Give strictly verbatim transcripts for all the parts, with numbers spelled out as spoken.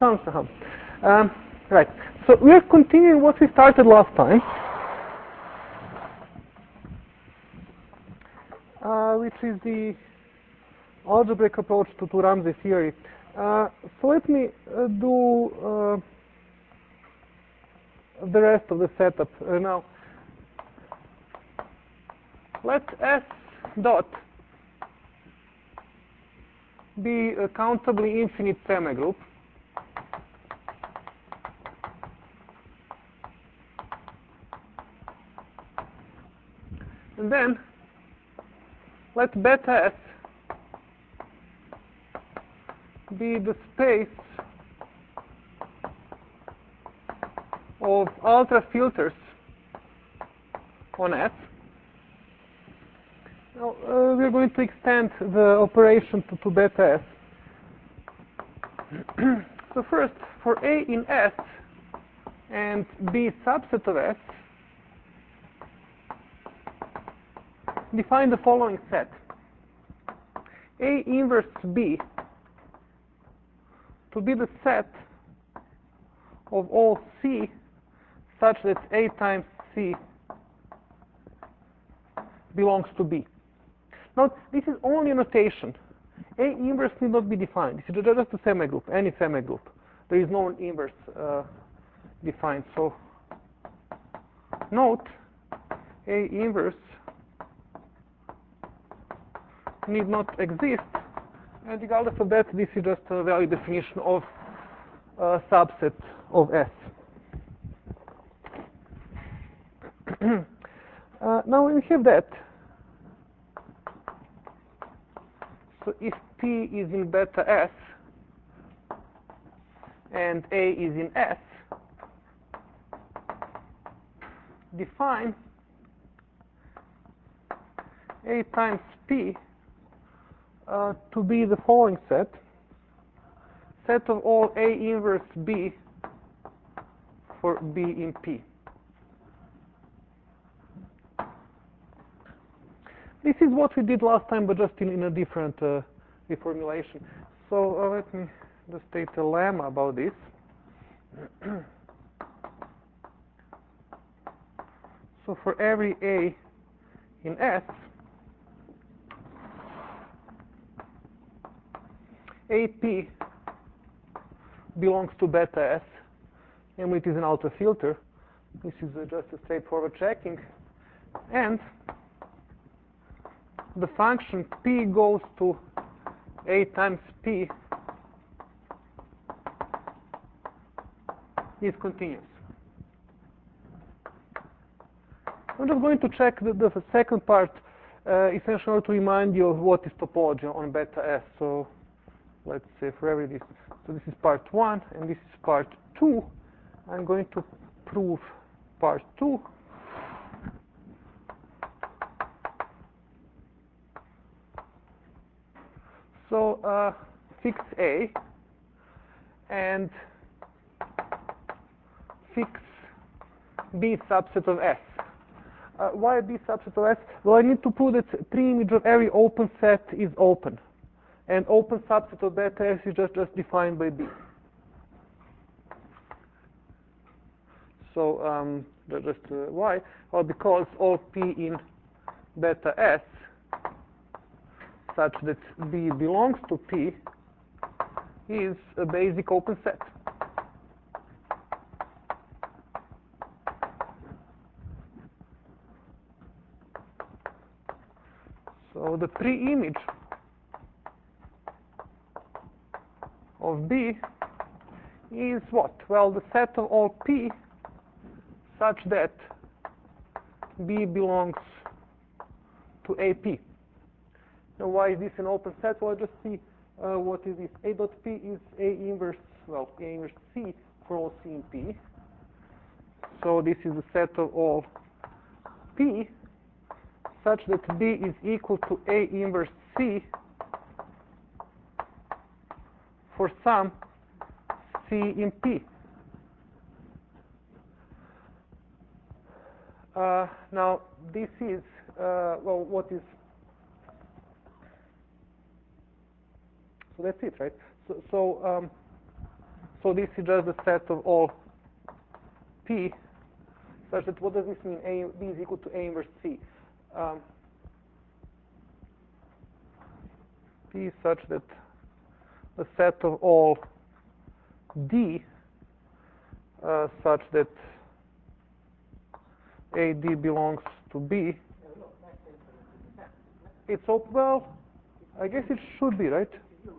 Sounds uh-huh. um, right. So we are continuing what we started last time, uh, which is the algebraic approach to, to Ramsey theory. Uh, so let me uh, do uh, the rest of the setup uh, now. Let S dot be a countably infinite semigroup. And then let beta S be the space of ultra filters on S. Now uh, we're going to extend the operation to, to beta S. So first, for A in S and B subset of S, define the following set. A inverse B to be the set of all C such that A times C belongs to B. Now, this is only a notation. A inverse need not be defined. This is just a semigroup, any semigroup. There is no inverse uh, defined. So, note A inverse need not exist, and regardless of that, this is just a valid definition of a subset of S. uh, now when we have that, so if P is in beta S and A is in S, define A times P Uh, to be the following set, set of all A inverse B for B in P. This is what we did last time, but just in, in a different uh, reformulation. So uh, let me just state a lemma about this. So for every A in S, A P belongs to beta S, and it is an ultra filter. This is uh, just a straightforward checking. And the function P goes to A times P is continuous. I'm just going to check the, the second part, uh, essentially to remind you of what is topology on beta S. So let's say for every this, so this is part one and this is part two. I'm going to prove part two. So uh, fix A and fix B subset of S. Uh, why B subset of S? Well, I need to prove that pre-image of every open set is open. And open subset of beta S is just, just defined by B. So um, just uh, why? Well, because all P in beta S such that B belongs to P is a basic open set. So the pre-image of B is what? Well, the set of all P such that B belongs to A P. Now, why is this an open set? Well, just see uh, what is this. A dot P is A inverse, well, A inverse C for all C in P. So this is the set of all P such that B is equal to A inverse C for some C in P. Uh, now, this is, uh, well, what is, so that's it, right? So, so, um, So this is just the set of all P, such that, what does this mean? A, B is equal to A inverse C. Um, P is such that the set of all D uh, such that A D belongs to B. It's all, well, I guess it should be, right?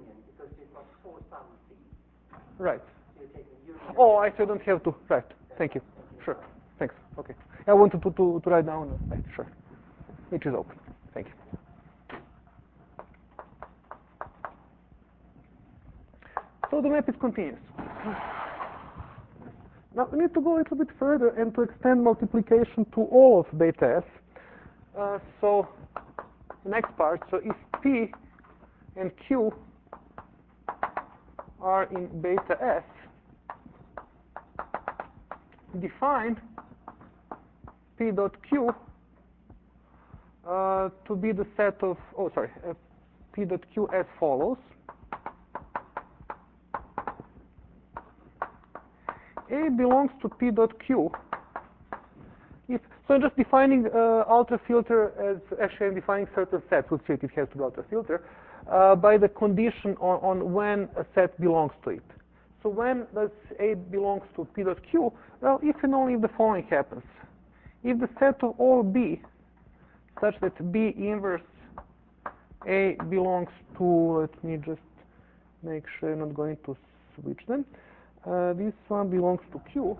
Right. Oh, I still don't have to. Right. Thank you. Sure. Thanks. Okay. I wanted to, to, to write down. Right. Sure. Which is open. Thank you. So the map is continuous. Now we need to go a little bit further and to extend multiplication to all of beta S. Uh, so the next part, so if P and Q are in beta S, define P dot Q uh, to be the set of, oh sorry, uh, P dot Q as follows. A belongs to P dot Q. If, so I'm just defining uh, ultra filter as, actually I'm defining certain sets. We'll see if it has to be ultra filter uh, by the condition on, on when a set belongs to it. So when does A belongs to P dot Q? Well, if and only if the following happens. If the set of all B such that B inverse A belongs to, let me just make sure I'm not going to switch them. Uh, this one belongs to Q,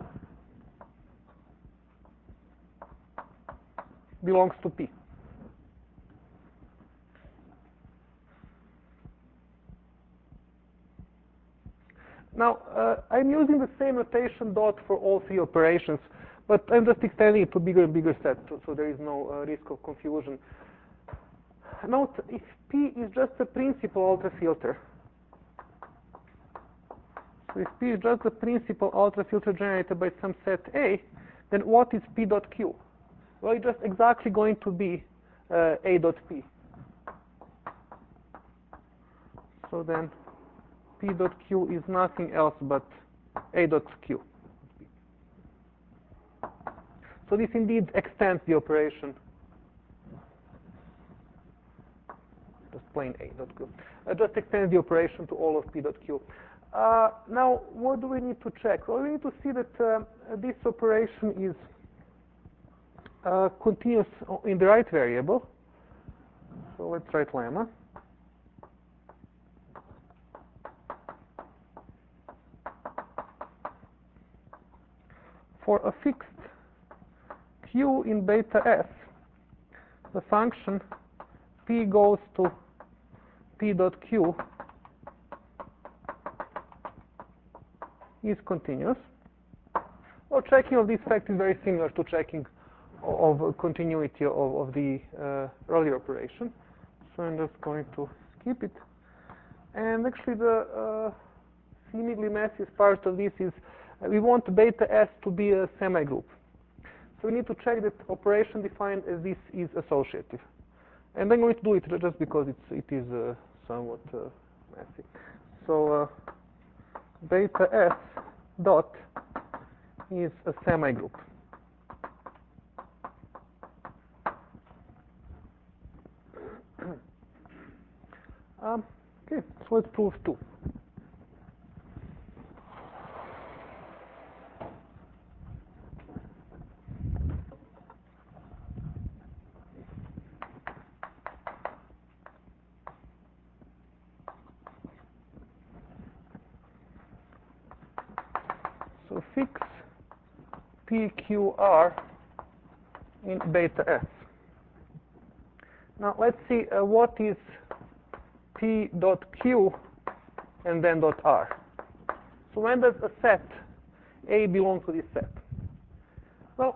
belongs to P. Now, uh, I'm using the same notation dot for all three operations, but I'm just extending it to bigger and bigger sets, so, so there is no uh, risk of confusion. Note, if P is just a principal ultrafilter, so if P is just the principal ultrafilter generated by some set A, then what is P dot Q? Well, it's just exactly going to be uh, A dot P. So then P dot Q is nothing else but A dot Q. So this indeed extends the operation. Just plain A dot Q. Uh, just extends the operation to all of P dot Q. Uh, now, what do we need to check? Well, we need to see that uh, this operation is uh, continuous in the right variable. So let's write lemma. For a fixed Q in beta S, the function P goes to P dot Q is continuous. Well, checking of this fact is very similar to checking of continuity of, of the uh, earlier operation. So I'm just going to skip it. And actually the uh, seemingly messiest part of this is uh, we want beta S to be a semigroup. So we need to check that operation defined as this is associative. And I'm going to do it just because it's, it is uh, somewhat uh, messy. So uh, beta S dot is a semigroup. um, okay, so let's prove two. So fix P Q R in beta S. Now let's see uh, what is P dot Q and then dot R. So when does a set A belong to this set? Well,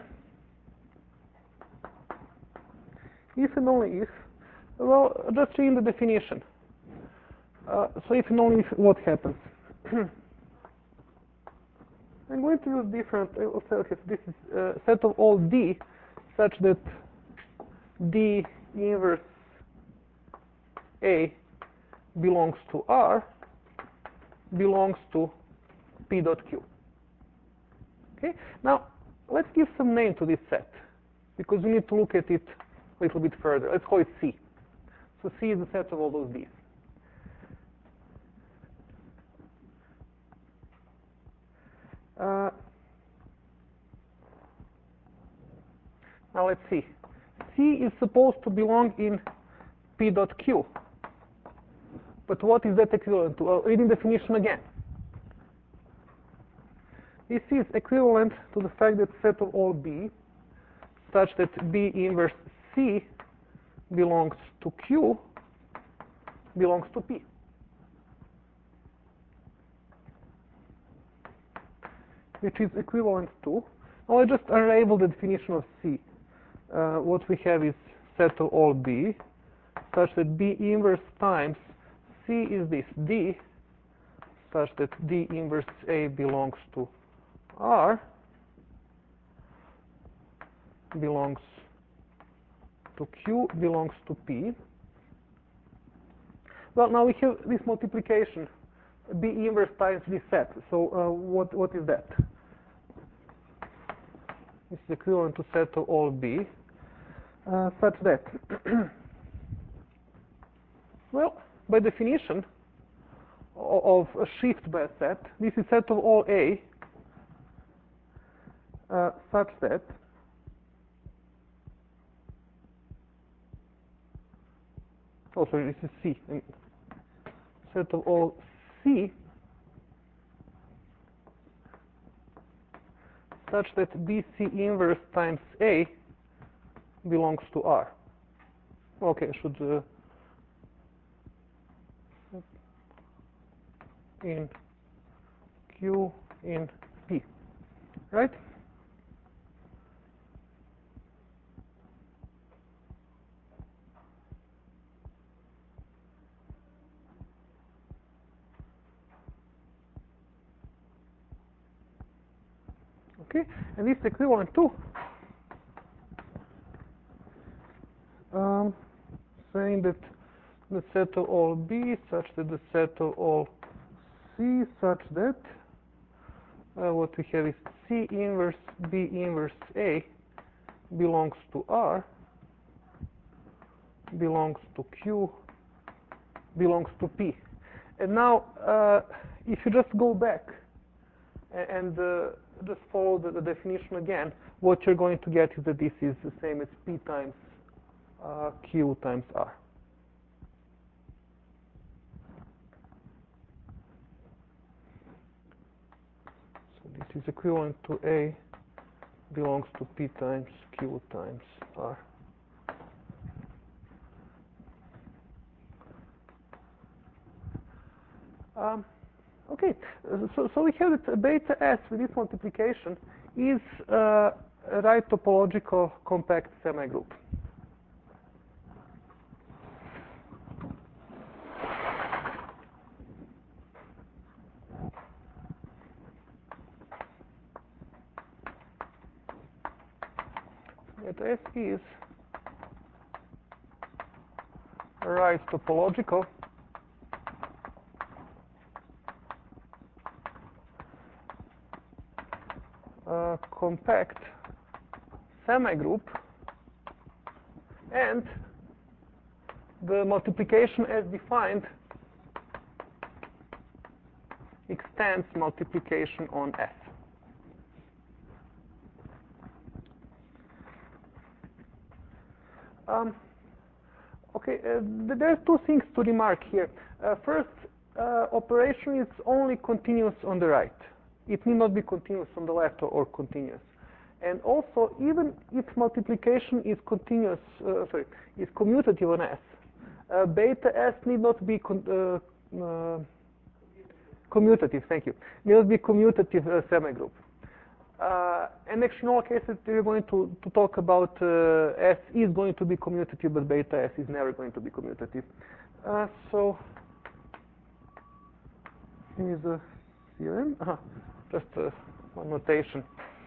if and only if, well, just read the definition. Uh, so if and only if, what happens? I'm going to use different, I'll say, okay, so this is a set of all D such that D inverse A belongs to R, belongs to P dot Q. Okay. Now let's give some name to this set because we need to look at it a little bit further. Let's call it C. So C is the set of all those B's. Uh, now let's see. C is supposed to belong in P dot Q. But what is that equivalent to? Well, reading definition again. This is equivalent to the fact that set of all B such that B inverse C belongs to Q belongs to P. Which is equivalent to, now I just unravel the definition of C. Uh, what we have is set of all B such that B inverse times C is this D such that D inverse A belongs to R belongs to Q belongs to P. Well, now we have this multiplication, B inverse times this set. So uh, what what is that? This is equivalent to set of all B, uh, such that, well, by definition of a shift by a set, this is set of all A, uh, such that oh sorry, this is C. Set of all C such that B C inverse times A belongs to R. Okay, I should uh, in Q in P, right? Okay, and this is equivalent to um, saying that the set of all B such that the set of all C such that uh, what we have is C inverse B inverse A belongs to R belongs to Q belongs to P. And now uh, if you just go back and uh, just follow the, the definition again, what you're going to get is that this is the same as P times uh, Q times R. So this is equivalent to A belongs to P times Q times R. Um, okay, so, so we have that beta S with this multiplication is uh, a right topological compact semigroup. That S is a right topological uh, compact semigroup, and the multiplication as defined extends multiplication on S. Um, okay, uh, there are two things to remark here. Uh, first, uh, operation is only continuous on the right. It need not be continuous on the left or, or continuous. And also, even if multiplication is continuous, uh, sorry, is commutative on S, uh, beta S need not be con uh, uh, commutative. Thank you. Need not be commutative uh, semigroup. Uh, and actually, in all cases, we're going to, to talk about uh, S is going to be commutative, but beta S is never going to be commutative. Uh, so here's a theorem. Uh -huh. Just uh, one notation.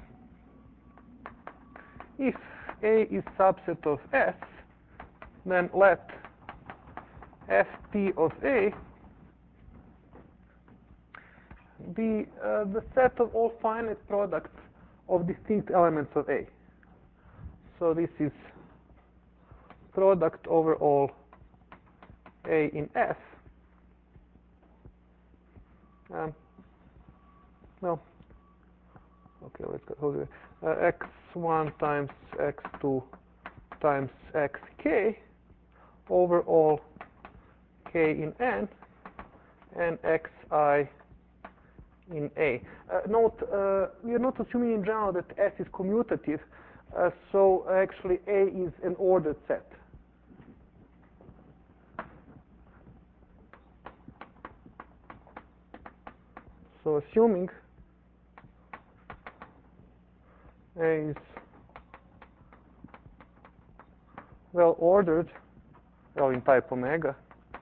If A is subset of S, then let F P of A be uh, the set of all finite products of distinct elements of A. So this is product over all A in F. Um, well, okay, let's go. Hold it. Uh, x one times x two times xk over all k in N and xi in A. Uh, note, uh, we are not assuming in general that S is commutative, uh, so actually A is an ordered set. So assuming A is well ordered, well in type omega,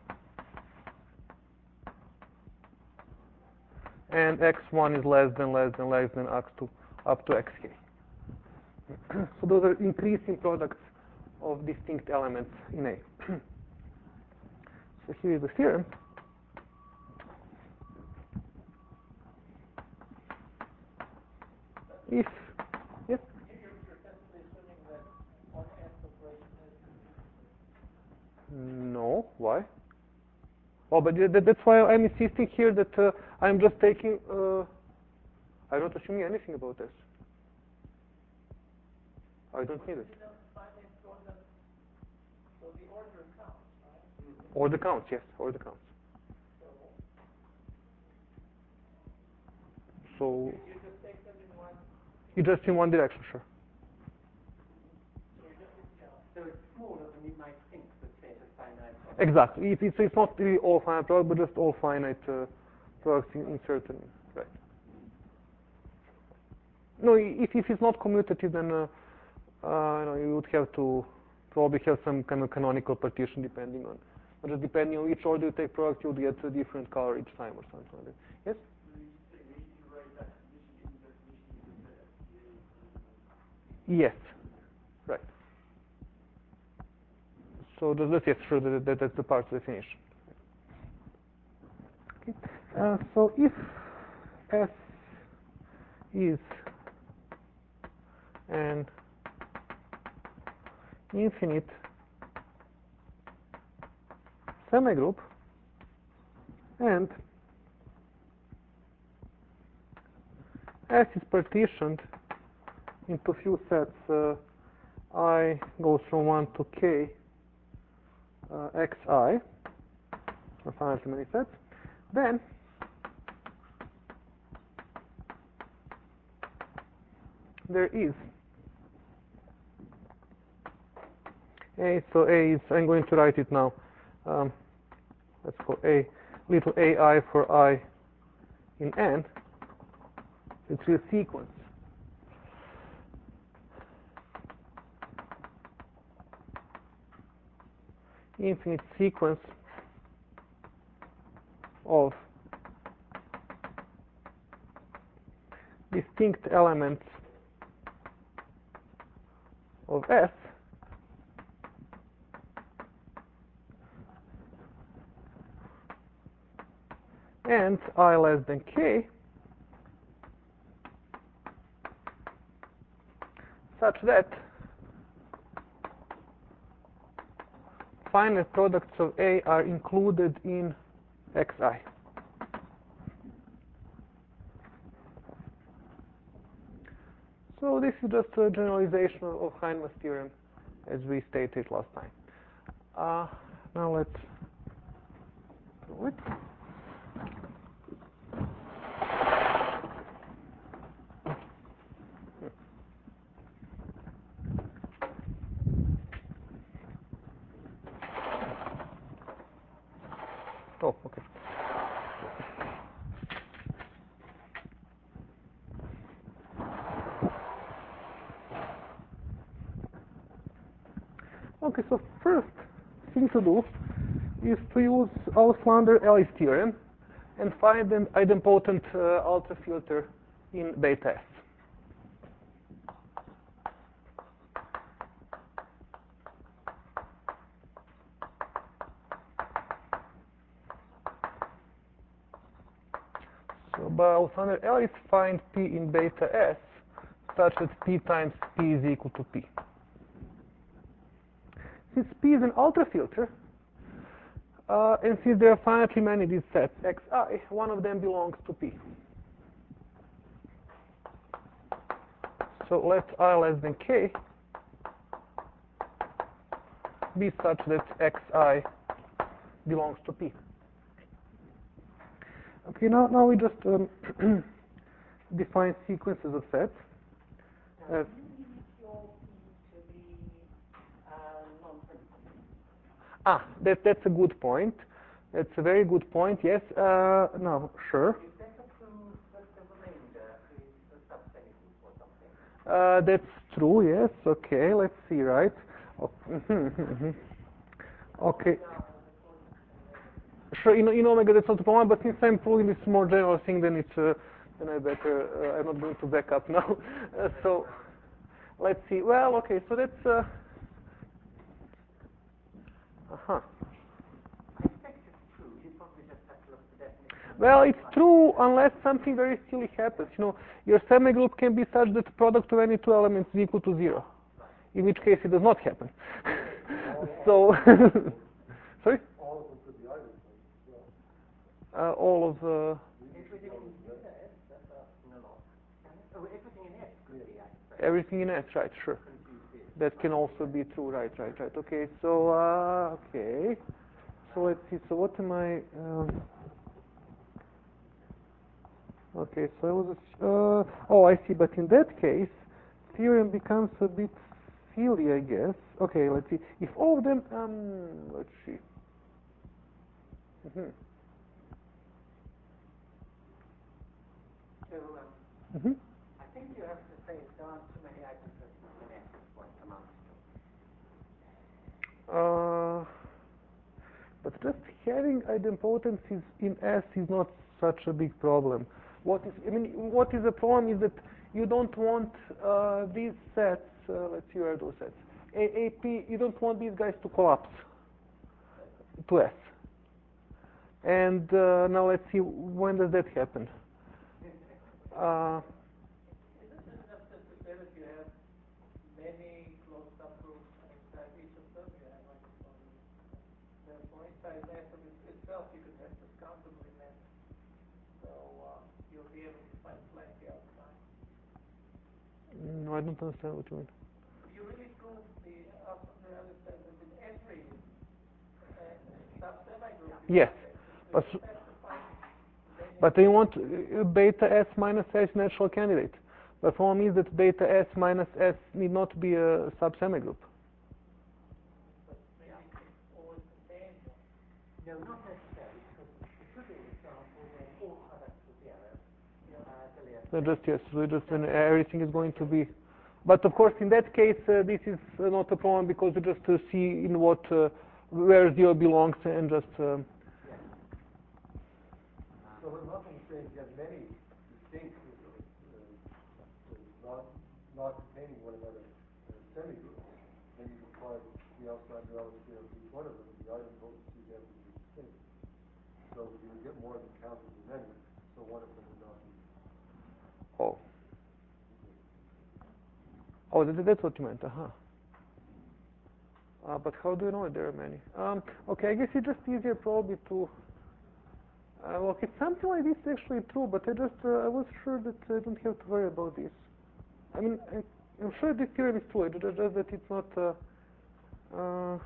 and x one is less than less than less than x two up to xk. So those are increasing products of distinct elements in A. So here is the theorem. If yes. You're essentially assuming that one S operation is commutative. No. Why? Oh, but that, that's why I'm insisting here that uh, I'm just taking. Uh, I'm not assuming anything about this. I don't need it. So the order counts, right? Order counts, yes. Order counts. So. You just take them in one. You just in one direction, sure. So you just yeah. So it's smaller than you might think the set of finite. Exactly. If it's, it's not really all finite products, but just all finite uh, products in, in certain right. No, if if it's not commutative, then uh, uh, you know, you would have to probably have some kind of canonical partition depending on, but just depending on which order you take products, you would get a different color each time or something like that. Yes. Yes. Right. So that's yes, sure. That, that that's the part of the definition. Okay. Uh, so if S is an infinite semigroup and S is partitioned into few sets, uh, I goes from one to k uh, xi, or finitely many sets, then there is A, so A is, I'm going to write it now, um, let's call A, little ai for I in N, it's a sequence. Infinite sequence of distinct elements of S and I less than k such that finite products of A are included in xi. So this is just a generalization of Feynman's theorem as we stated last time. Uh, now let's do it. Oh, okay. Okay, so first thing to do is to use Auslander-Ellis theorem and find an idempotent uh, ultrafilter in beta S. So by Alexander Ellis, find P in beta S such that P times P is equal to P. Since P is an ultrafilter, uh, and since there are finitely many these sets Xi, one of them belongs to P. So let I less than K be such that Xi belongs to P. Okay, now, now we just um, define sequences of sets. Now, do you need your P to be uh, non-principal? Ah, that, that's a good point. That's a very good point, yes. Uh, no, sure. You better prove that the remainder is a subsemi-group or something. Uh, that's true, yes. Okay, let's see, right? Oh, mhm, mhm. Okay. Sure, you know, you know, maybe that's not the problem, but since I'm proving this more general thing, then it's, uh, then I better, uh, I'm not going to back up now. Uh, so, let's see. Well, okay, so that's, uh, uh-huh. I expect it's true. You probably just have to look at the definition. Well, it's true unless something very silly happens. You know, your semigroup can be such that the product of any two elements is equal to zero, in which case it does not happen. So, sorry? All of them could be items. Uh, all of uh, Everything in beta S, that's a no, no. Oh, everything in S could be, I expect. everything in S, right? Sure. That can also be true, right? Right? Right? Okay. So, uh, okay. So let's see. So what am I? Um, okay. So I was. Uh, oh, I see. But in that case, theorem becomes a bit silly, I guess. Okay. Let's see. If all of them. Um, let's see. Mm-hmm. So, um, Mm-hmm. I think you have to say there aren't too many isomorphisms in S is what it amounts to. Uh, but just having idempotencies in S is not such a big problem. What is, I mean, what is the problem is that you don't want uh, these sets, uh, let's see where are those sets, A, A, P, you don't want these guys to collapse to S. And uh, now let's see, when does that happen? Uh, Is it enough just to say that you have many closed subgroups and inside each of them you have like um, therefore inside S of it- itself you could have discountably many. So uh, you'll be able to find plenty outside. no, I don't understand what you mean. You really prove the also the other said that in every uh, sub-semigroup you Yes. so But, you have to find many. but then you want uh, beta S minus S natural candidate. The problem is that beta S minus S need not be a sub-semigroup. But maybe it's always contained one. No, not necessarily, because the trivial example where all products are zero, uh, Gillian So said, just yes, so just when everything is going to be. But of course, in that case, uh, this is uh, not a problem because you just uh, see in what uh, where zero belongs and just. Um, yes. So what Malcolm is saying is you have many distinct, uh, uh, not, not containing one another uh, semigroups, then you apply the outside relative theorem to each one of them, and the item potencies have to be distinct. So you would get more than counted as many, so one of them would not be. oh. Oh, that, that's what you meant. Uh huh. Uh, but how do you know there are many? Um, okay, I guess it's just easier probably to. Uh, okay, something like this is actually true, but I just uh, I was sure that I don't have to worry about this. I mean, I, I'm sure this theorem is true. It's just that it's not. Uh, uh,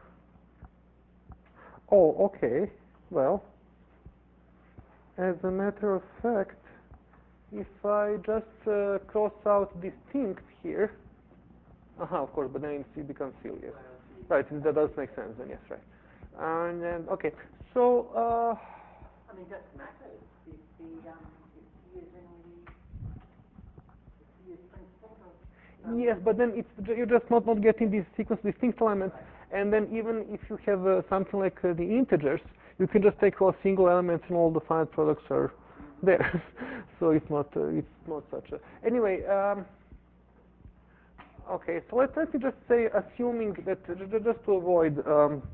oh, okay. Well, as a matter of fact, if I just uh, cross out distinct here, aha, of course, but then it becomes silly. Yes. Right, that does make sense. Then yes, right. And then okay, so. Uh, I mean, it doesn't matter if the, um, if he is in the, if he is principal or... Yes, but then it's you're just not, not getting these sequence distinct elements, and then even if you have uh, something like uh, the integers, you can just take all single elements and all the finite products are there. So it's not uh, it's not such a anyway. Um, okay, so let's let me just say, assuming that uh, just to avoid um,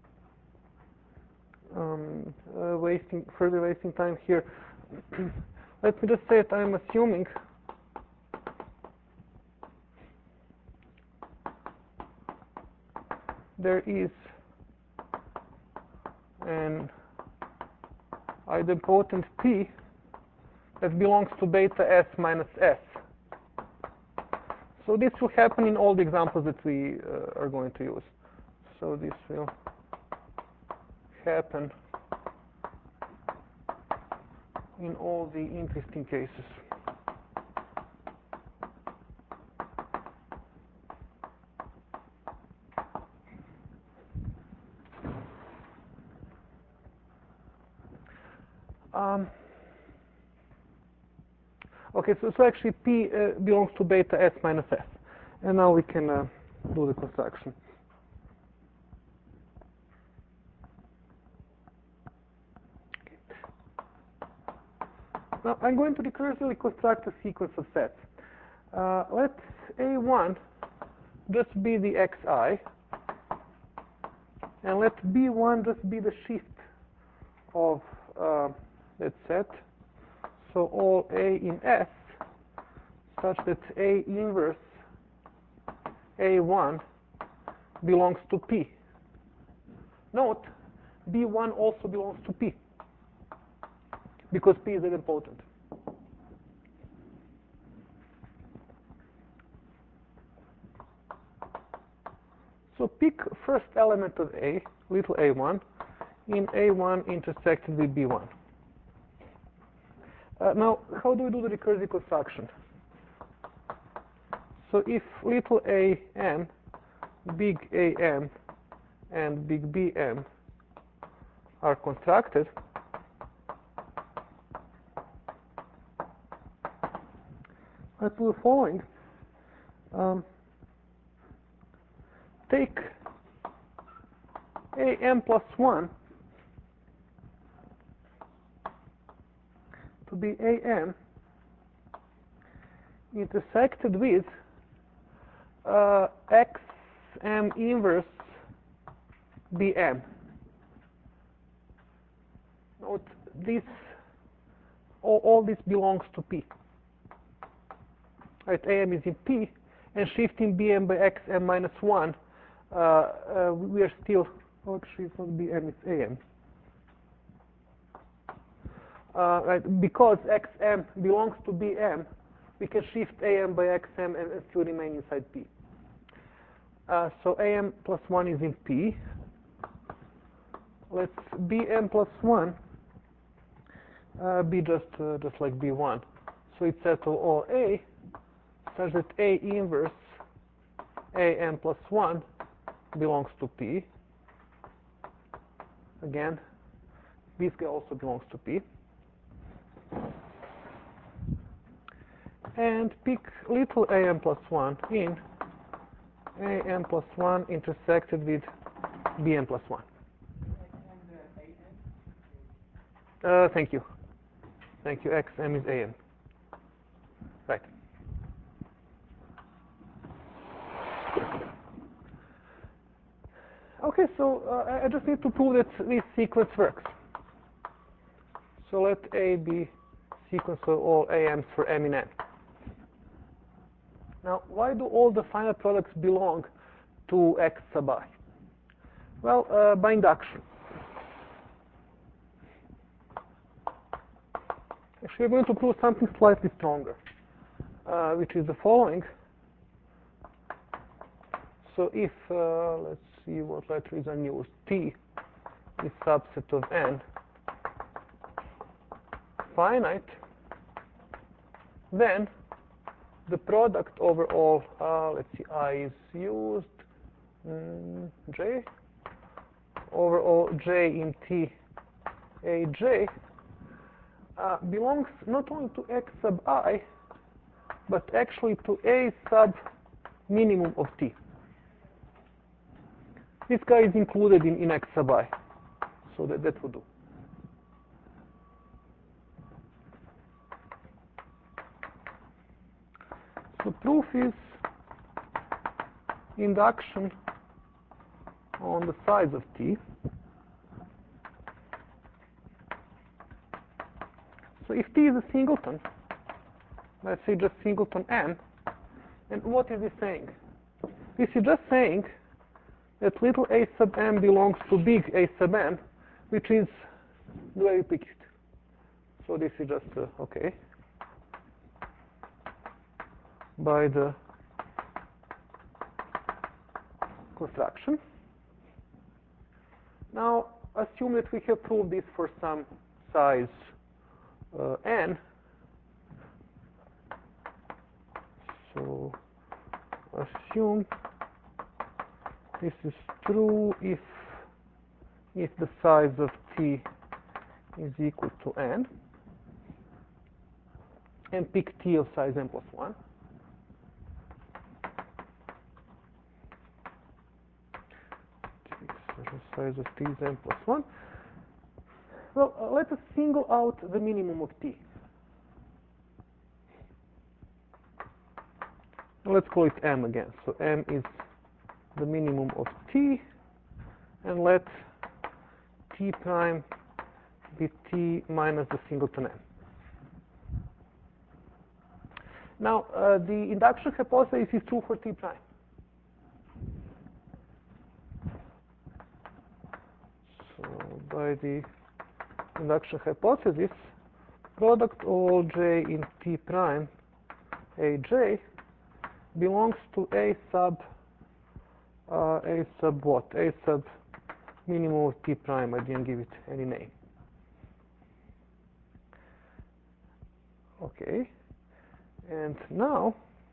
um, uh, wasting further wasting time here. let me just say it, I'm assuming there is an idempotent P that belongs to beta S minus S. So this will happen in all the examples that we uh, are going to use. So this will happen in all the interesting cases. Um, okay, so, so actually P uh, belongs to beta S minus S. And now we can uh, do the construction. Now I'm going to recursively construct a sequence of sets. Uh, let A one just be the xi, and let B one just be the shift of uh, that set. So all A in S, such that A inverse A one belongs to P. Note, B one also belongs to P, because P is idempotent. So pick first element of A, little a one, in A one intersected with B one. Uh, now, how do we do the recursive construction? So if little a m, big A m, and big B m are constructed, let's do the following. Um, take A m plus one to be A m intersected with uh, X m inverse B m. Note this, all, all this belongs to P. Right, A m is in P, and shifting B m by X m minus one, uh, uh, we are still, oh, actually it's not B m, it's A m. Uh, right, because X m belongs to B m, we can shift A m by X m and, and still remain inside P. Uh, so A m plus one is in P. Let's B m plus one uh, be just uh, just like B one. So it's set of all A, such that A inverse A m plus one belongs to P. Again, this guy also belongs to P. And pick little a m plus one in A m plus one intersected with B m plus one. Uh, thank you. Thank you. X m is A m. Right. Okay, so uh, I just need to prove that this sequence works. So let A be sequence of all A m's for m in n. Now, why do all the final products belong to X sub I? Well, uh, by induction. Actually, we're going to prove something slightly stronger, uh, which is the following. So if, uh, let's see what letter is unused, T is subset of N finite, then the product over all, uh, let's see, I is used, mm, J, over all J in T, A J, uh, belongs not only to X sub I, but actually to A sub minimum of T. This guy is included in, in X sub I, so that, that would do. So proof is induction on the size of T. So if T is a singleton, let's say just singleton n, and what is this saying? This is just saying that little a sub m belongs to big A sub m, which is the way we pick it. So this is just, uh, okay, by the construction. Now, assume that we have proved this for some size uh, n. So, assume this is true if if the size of T is equal to n, and pick T of size n plus one. The size of T is n plus one. Well, uh, let us single out the minimum of T. Let's call it m again. So m is the minimum of T, and let T prime be T minus the singleton n. Now, uh, the induction hypothesis is true for T prime. So, by the induction hypothesis, product of all j in T prime Aj belongs to A sub uh, A sub what? A sub minimum of T prime. I didn't give it any name. Okay. And now,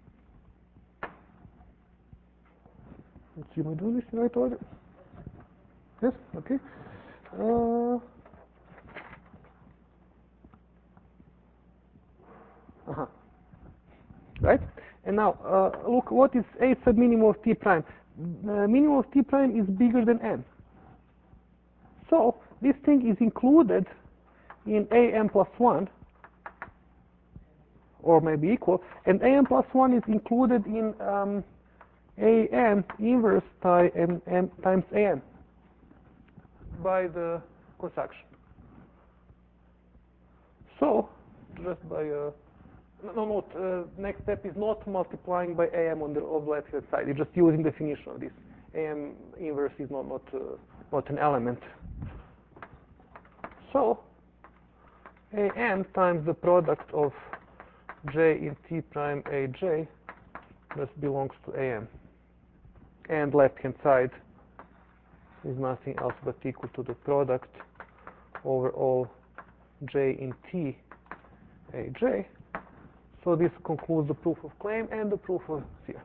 let's see, am I doing this in the right order? Yes? Okay. Uh, uh-huh. Right? And now, uh, look, what is A sub minimum of T prime? The minimum of T prime is bigger than n. So, this thing is included in A m plus one, or maybe equal, and A m plus one is included in um, A m inverse pi m, m times A m by the construction. So, just by, uh, no, no, uh, next step is not multiplying by A m on the, on the left-hand side. It's just using definition of this. A m inverse is not, not, uh, not an element. So, A m times the product of j in T prime Aj just belongs to A m. And left-hand side is nothing else but equal to the product over all j in T Aj. So this concludes the proof of claim and the proof of theorem.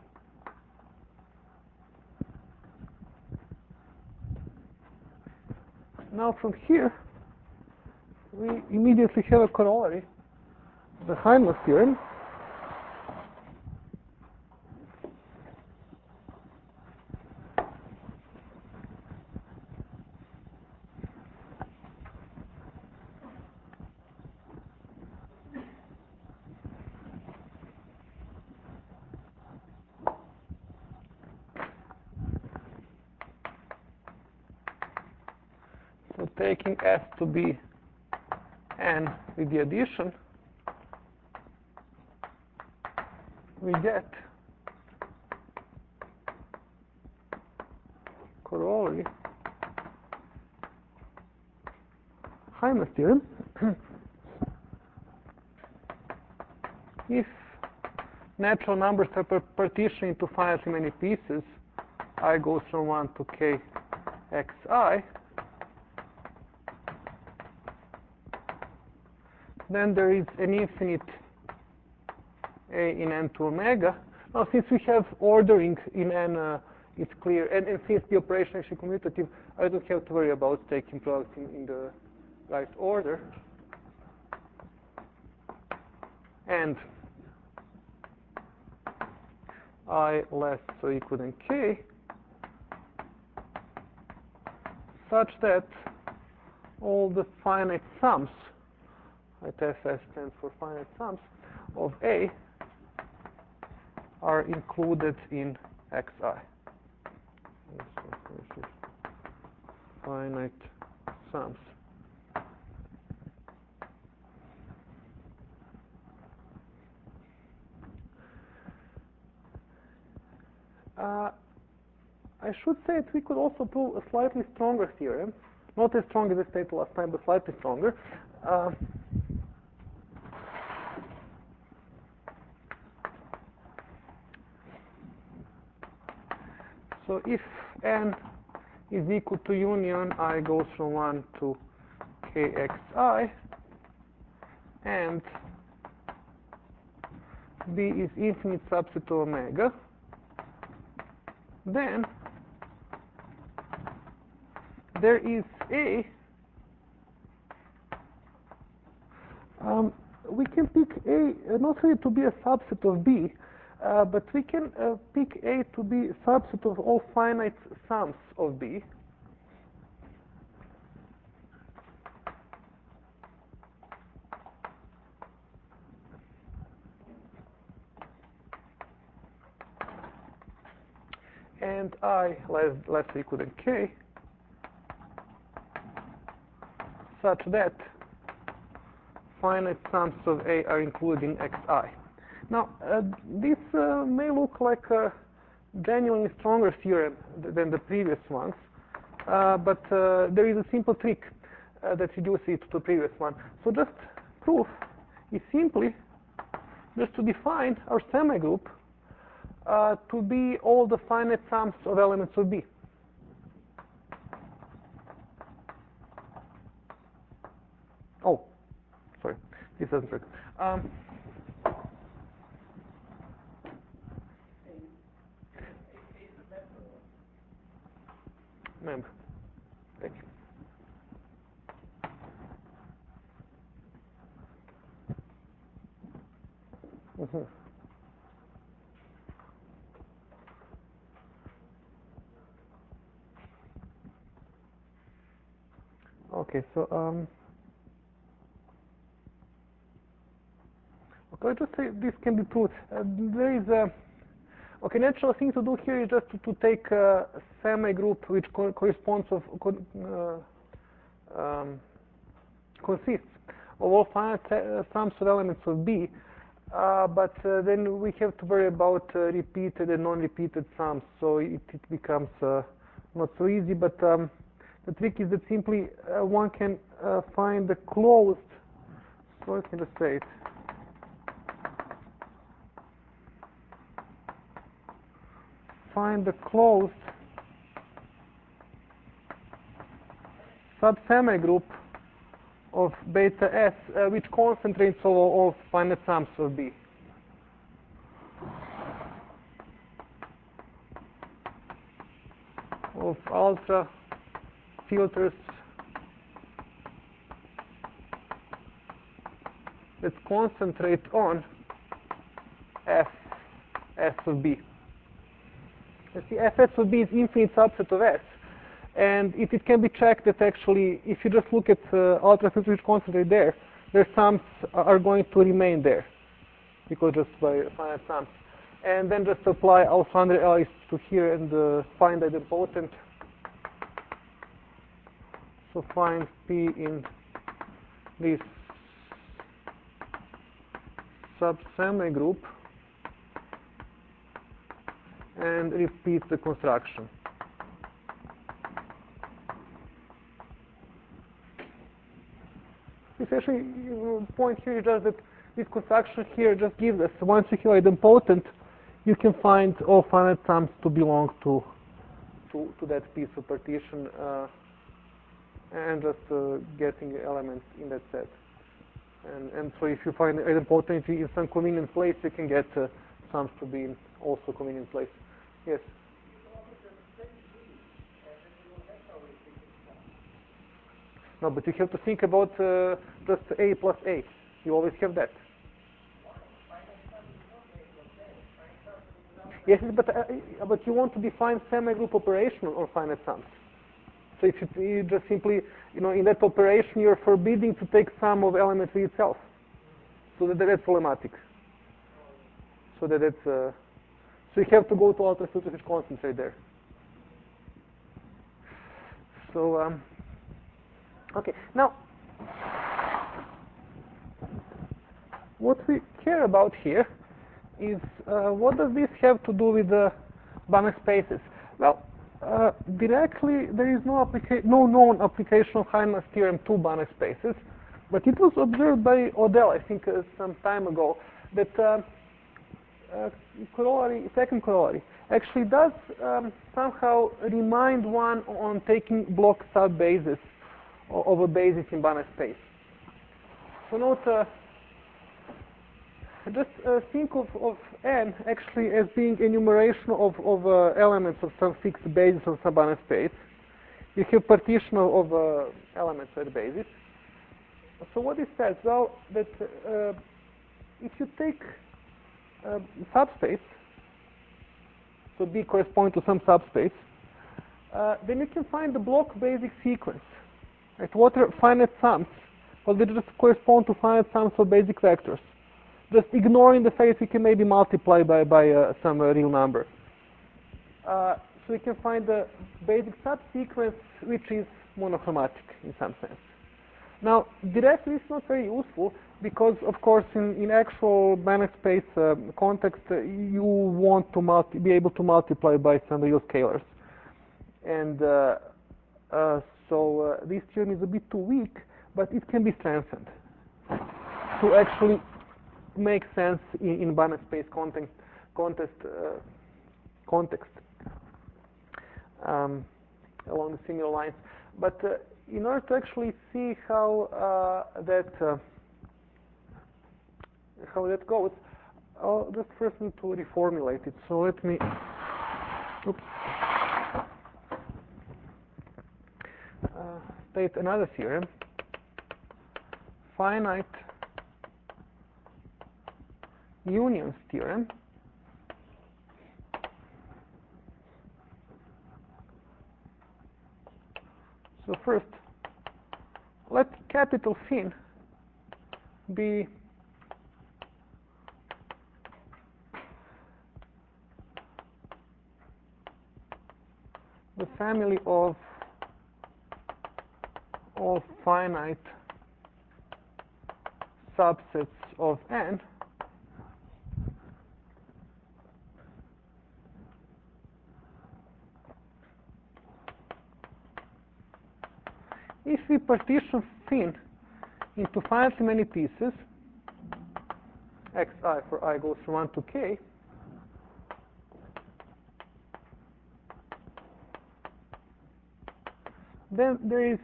Now from here, we immediately have a corollary, the Heinlein theorem. So taking S to be n with the addition, we get corollary Heinlein theorem if natural numbers are partitioned into finitely many pieces, I goes from one to k xi, then there is an infinite a in n to omega. Now, since we have ordering in n, uh, it's clear, and, and since the operation is actually commutative, I don't have to worry about taking products in, in the right order. And I less or equal than k, such that all the finite sums, right, F S stands for finite sums, of A are included in xi. So this is finite sums Uh, I should say that we could also prove a slightly stronger theorem, not as strong as I stated last time, but slightly stronger. Uh, so if n is equal to union I goes from one to kxi, and B is infinite subset of omega, then there is A. Um, we can pick A uh, not really to be a subset of B, uh, but we can uh, pick A to be a subset of all finite sums of B. And I less, less equal than K, such that finite sums of A are included in Xi. Now, uh, this uh, may look like a genuinely stronger theorem than the previous ones, uh, but uh, there is a simple trick uh, that reduces it to the previous one. So just proof is simply just to define our semigroup uh, to be all the finite sums of elements of B. Oh, sorry, this doesn't work. Um, member. Thank you. Mm-hmm. Okay, so um, okay, let's just say this can be proved. Uh, there is a okay. Natural thing to do here is just to, to take a semigroup which co corresponds of co uh, um, consists of all finite uh, sums of elements of B, uh, but uh, then we have to worry about uh, repeated and non-repeated sums, so it, it becomes uh, not so easy. But um, the trick is that simply uh, one can uh, find the closed. So let me just say it. Find the closed subsemigroup of beta S, uh, which concentrates over all finite sums of B. Of ultra filters that concentrate on F S of B. You see, F S of B is infinite subset of S. And it, it can be checked that actually, if you just look at uh, ultra filters which concentrate there, their sums are going to remain there, because just by finite sums. And then just apply Alexander Ellis to here and uh, find idempotent. So find P in this subsemigroup and repeat the construction. Essentially, the point here is just that this construction here just gives us, once you have idempotent, you can find all finite sums to belong to to, to that piece of partition, uh, and just uh, getting elements in that set. And, and so if you find idempotent in some convenient place, you can get uh, sums to be in also convenient place. Yes? No, but you have to think about uh, just A plus A. You always have that. Yes, but uh, but you want to define semigroup operation on finite sums. So if you, you just simply, you know, in that operation, you're forbidding to take sum of element V itself. So that, that's problematic. So that that's uh, so you have to go to ultra filters which concentrate there. So um, okay, now what we care about here is uh, what does this have to do with the Banach spaces? Well, uh, directly there is no, applica no known application of Feynman's theorem to Banach spaces, but it was observed by Odell, I think, uh, some time ago, that uh, uh, corollary, second corollary actually does um, somehow remind one on taking block sub-bases of a basis in Banach space. So note, uh, just uh, think of, of n actually as being enumeration of, of uh, elements of some fixed basis of some Banach space. You have partition of uh, elements at basis. So what it says? Well, that uh, if you take uh, subspace, so B corresponds to some subspace, uh, then you can find the block basic sequence. Right? What are finite sums? Well, they just correspond to finite sums of basic vectors, just ignoring the fact that we can maybe multiply by, by uh, some uh, real number. Uh, so we can find the basic subsequence which is monochromatic in some sense. Now, directly it's not very useful because, of course, in, in actual Banach space uh, context, uh, you want to multi be able to multiply by some real scalars. And uh, uh, so uh, this theorem is a bit too weak, but it can be strengthened to actually make sense in, in Banach space context, context, uh, context um, along the similar lines. But uh, in order to actually see how uh, that uh, how that goes, I'll just first need to reformulate it. So let me oops, uh, state another theorem. Finite unions theorem. So first, let capital phi be the family of all finite subsets of n if we partition phi into finitely many pieces, xi for I goes from one to k, then there is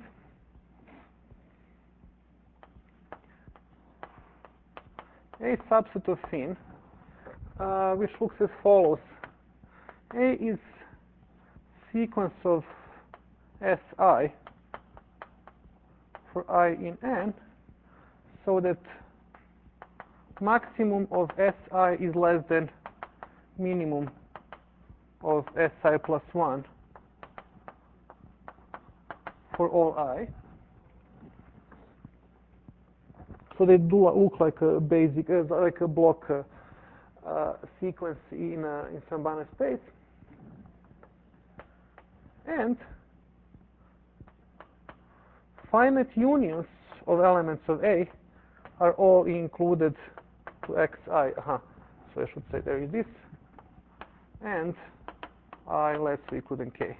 a subset of phi uh, which looks as follows. A is sequence of Si for I in n, so that maximum of Si is less than minimum of Si plus one for all I. So they do look like a basic, uh, like a block uh, uh, sequence in uh, in some Banach space, and finite unions of elements of A are all included to Xi. Uh-huh. So I should say there is this, and I less equal than K.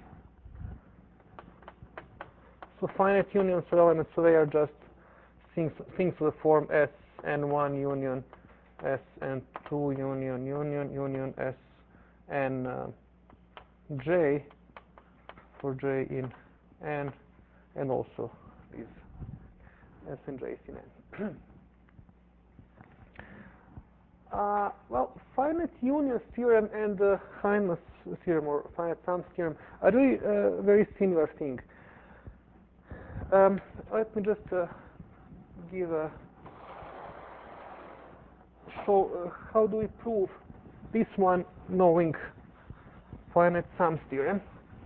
So finite unions of elements of A are just things, things of the form S n one union, S n two union, union, union, S n uh, J for J in N, and also these S and J's in N. uh, well, finite unions theorem and the uh, Feynman's theorem, or finite sums theorem, are really uh, very similar thing. Um, let me just uh, give a show uh, how do we prove this one knowing finite sums theorem.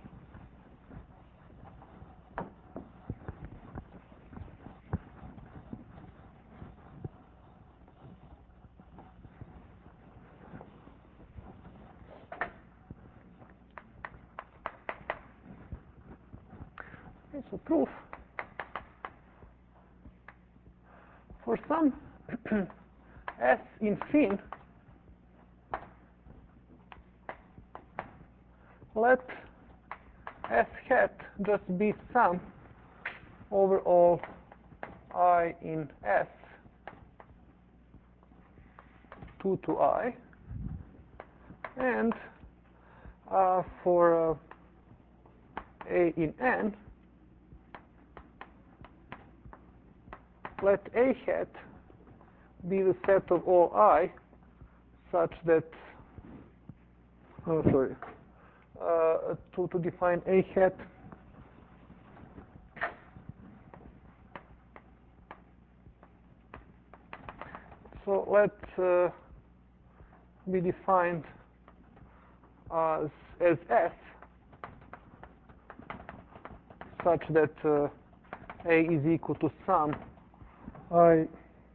Okay, so proof for some S in phi let S hat just be sum over all I in S two to I, and uh, for uh, A in N, let A hat be the set of all I such that, oh sorry, uh, to, to define A hat so let uh, be defined as, as S such that uh, A is equal to sum I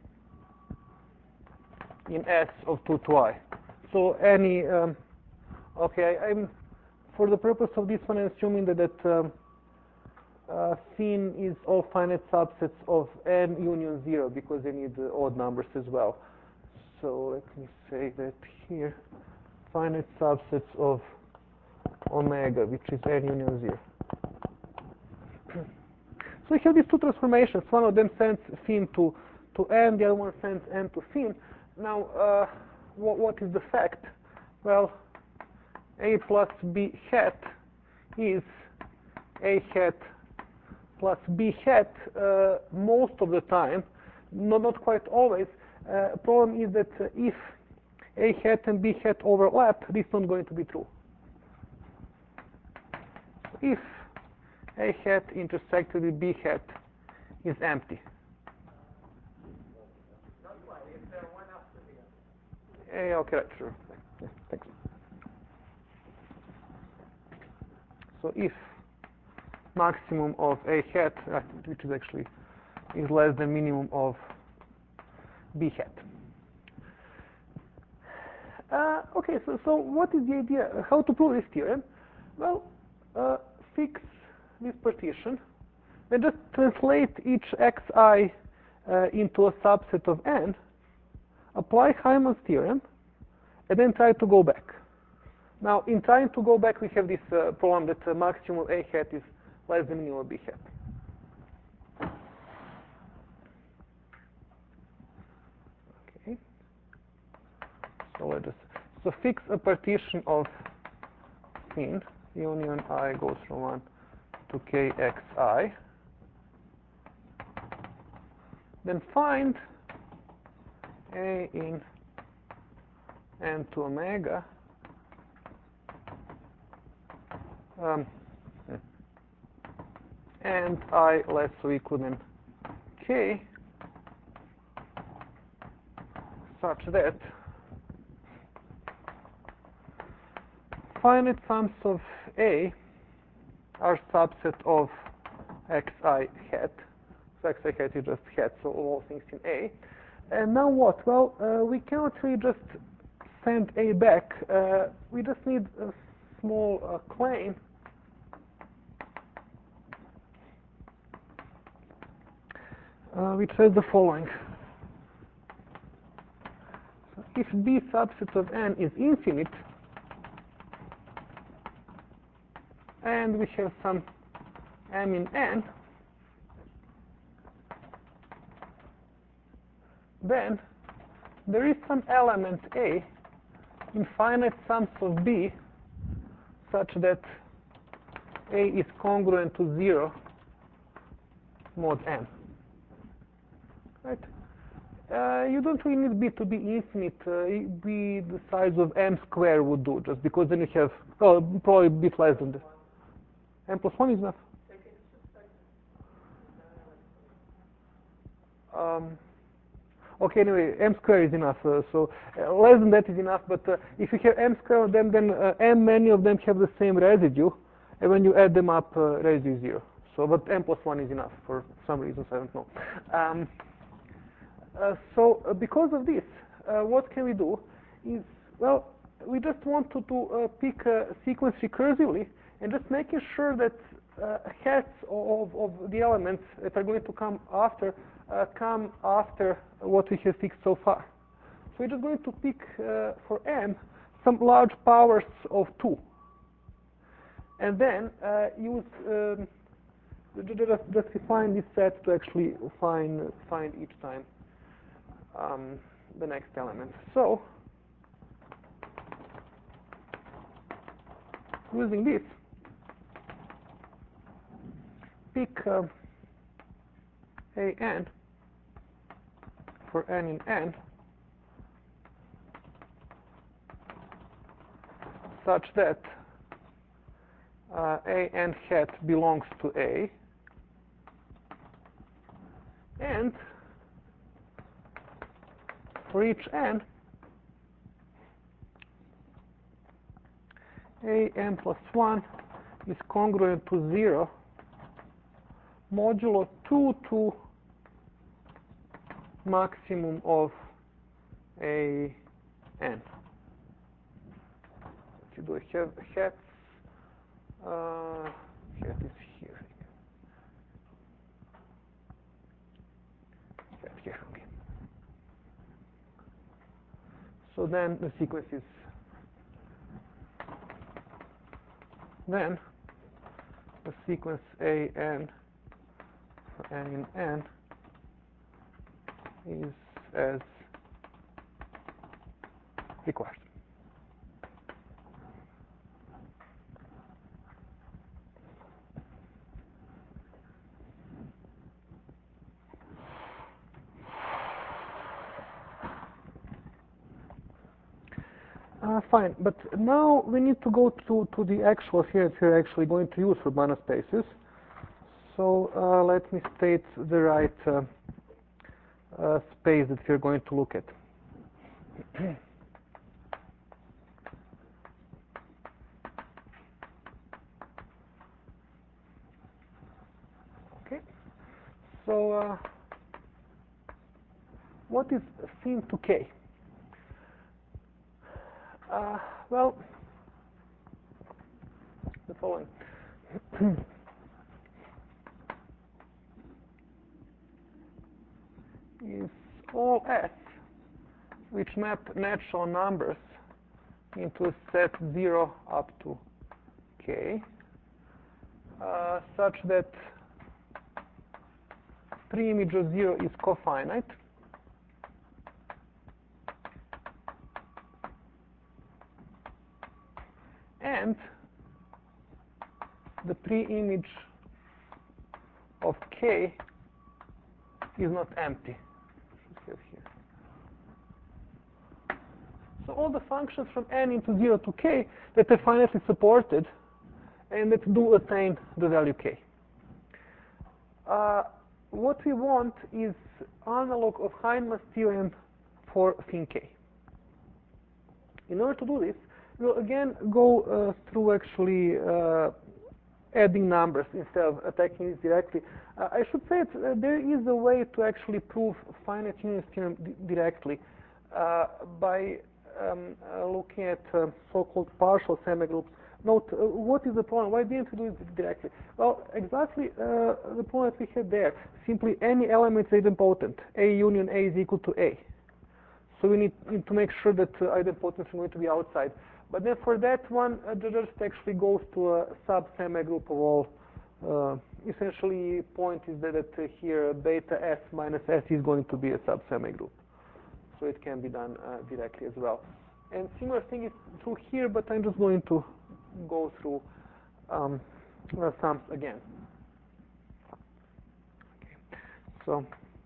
in S of two to I. So any, um, okay, I, I'm, for the purpose of this one, I'm assuming that, that um, uh, thin is all finite subsets of N union zero because they need uh, odd numbers as well. So let me say that here, finite subsets of omega, which is N union zero. So we have these two transformations. One of them sends thin to, to N, the other one sends N to thin. Now, uh, what, what is the fact? Well, A plus B hat is A hat plus B hat uh, most of the time, no, not quite always. Uh, problem is that uh, if A hat and B hat overlap, this is not going to be true. If A hat intersected with B hat is empty. Not quite, if they're one after the other. Yeah, okay, right, sure. Yeah, thanks. So if maximum of A hat, uh, which is actually is less than minimum of B hat. Uh, okay, so, so what is the idea? How to prove this theorem? Well, uh, fix this partition, then just translate each xi uh, into a subset of N, apply Hyman's theorem, and then try to go back. Now, in trying to go back, we have this uh, problem that the maximum A hat is less than minimum B hat. Okay. So let us so fix a partition of thin union I goes from one to K X I. Then find A in N to omega um, and I less or equal than K such that finite sums of A are subset of xi hat. So xi hat is just hat, so all things in A. And now what? Well, uh, we cannot really just send A back. Uh, we just need a small uh, claim uh, which says the following. So if B subset of N is infinite, and we have some M in N, then there is some element A in finite sums of B such that A is congruent to zero mod N. Right? Uh, you don't really need B to be infinite. Uh, B the size of M square would do, just because then you have, oh, probably a bit less than that. M plus one is enough. Um, okay, anyway, M square is enough. Uh, so uh, less than that is enough. But uh, if you have M square, then then uh, M many of them have the same residue, and when you add them up, uh, residue is zero. So, but M plus one is enough for some reasons I don't know. Um, uh, so uh, because of this, uh, what can we do? Is well, we just want to, to uh, pick a sequence recursively and just making sure that uh, hats of, of the elements that are going to come after uh, come after what we have fixed so far. So we're just going to pick uh, for M some large powers of two. and then uh, use um, just, just define this set to actually find find each time um, the next element. So using this, pick uh, a n for n in n such that uh, a n hat belongs to A, and for each n, a n plus one is congruent to zero modulo two to maximum of a n. If you do a hat, uh, hat is here. Hat here, okay. So then the sequence is then the sequence a n for n in n is as required. Uh, fine, but now we need to go to, to the actual here that we're actually going to use for monospaces. So uh, let me state the right uh, uh, space that we're going to look at. Okay, so uh, what is sin to k? Uh, well, the following. is all S which map natural numbers into a set zero up to k, uh, such that pre-image of zero is cofinite, and the pre-image of k is not empty. Here. So all the functions from n into zero to k that are finitely supported and that do attain the value k. Uh, what we want is analog of Heinemann's theorem for fin k. In order to do this, we'll again go uh, through actually uh, adding numbers instead of attacking this directly. Uh, I should say that uh, there is a way to actually prove finite union theorem directly uh, by um, uh, looking at uh, so-called partial semigroups. Note, uh, what is the problem? Why didn't we do it directly? Well, exactly uh, the point that we had there. Simply any element is idempotent. A union A is equal to A. So we need, need to make sure that uh, idempotents are going to be outside. But then for that one, uh, the just actually goes to a sub-semigroup of all. Uh, essentially, point is that, that uh, here beta S minus S is going to be a sub-semigroup. So it can be done uh, directly as well. And similar thing is true here, but I'm just going to go through um, uh, sums again. Okay. So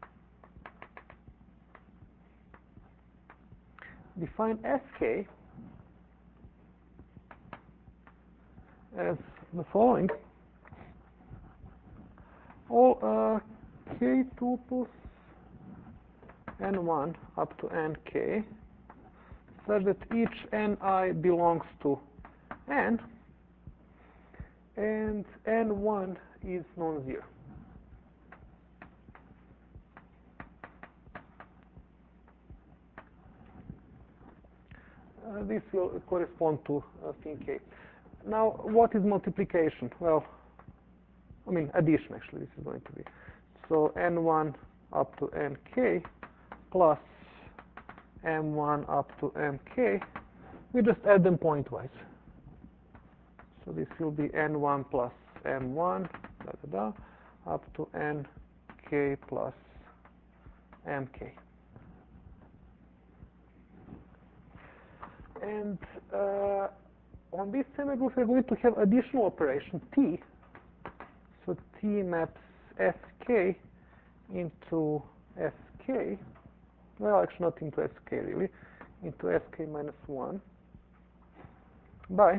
define S K as the following. All uh, k tuples n one up to nk, such that each ni belongs to n, and n one is non-zero. Uh, this will correspond to uh, fin k. Now, what is multiplication? Well, I mean addition actually, this is going to be. So n one up to nk plus m one up to mk, we just add them pointwise. So this will be n one plus m one, da, da, da, up to nk plus mk. And uh, on this semigroup, we're going to have additional operation t. So t maps sk into sk. Well, actually not into sk really, into sk minus one by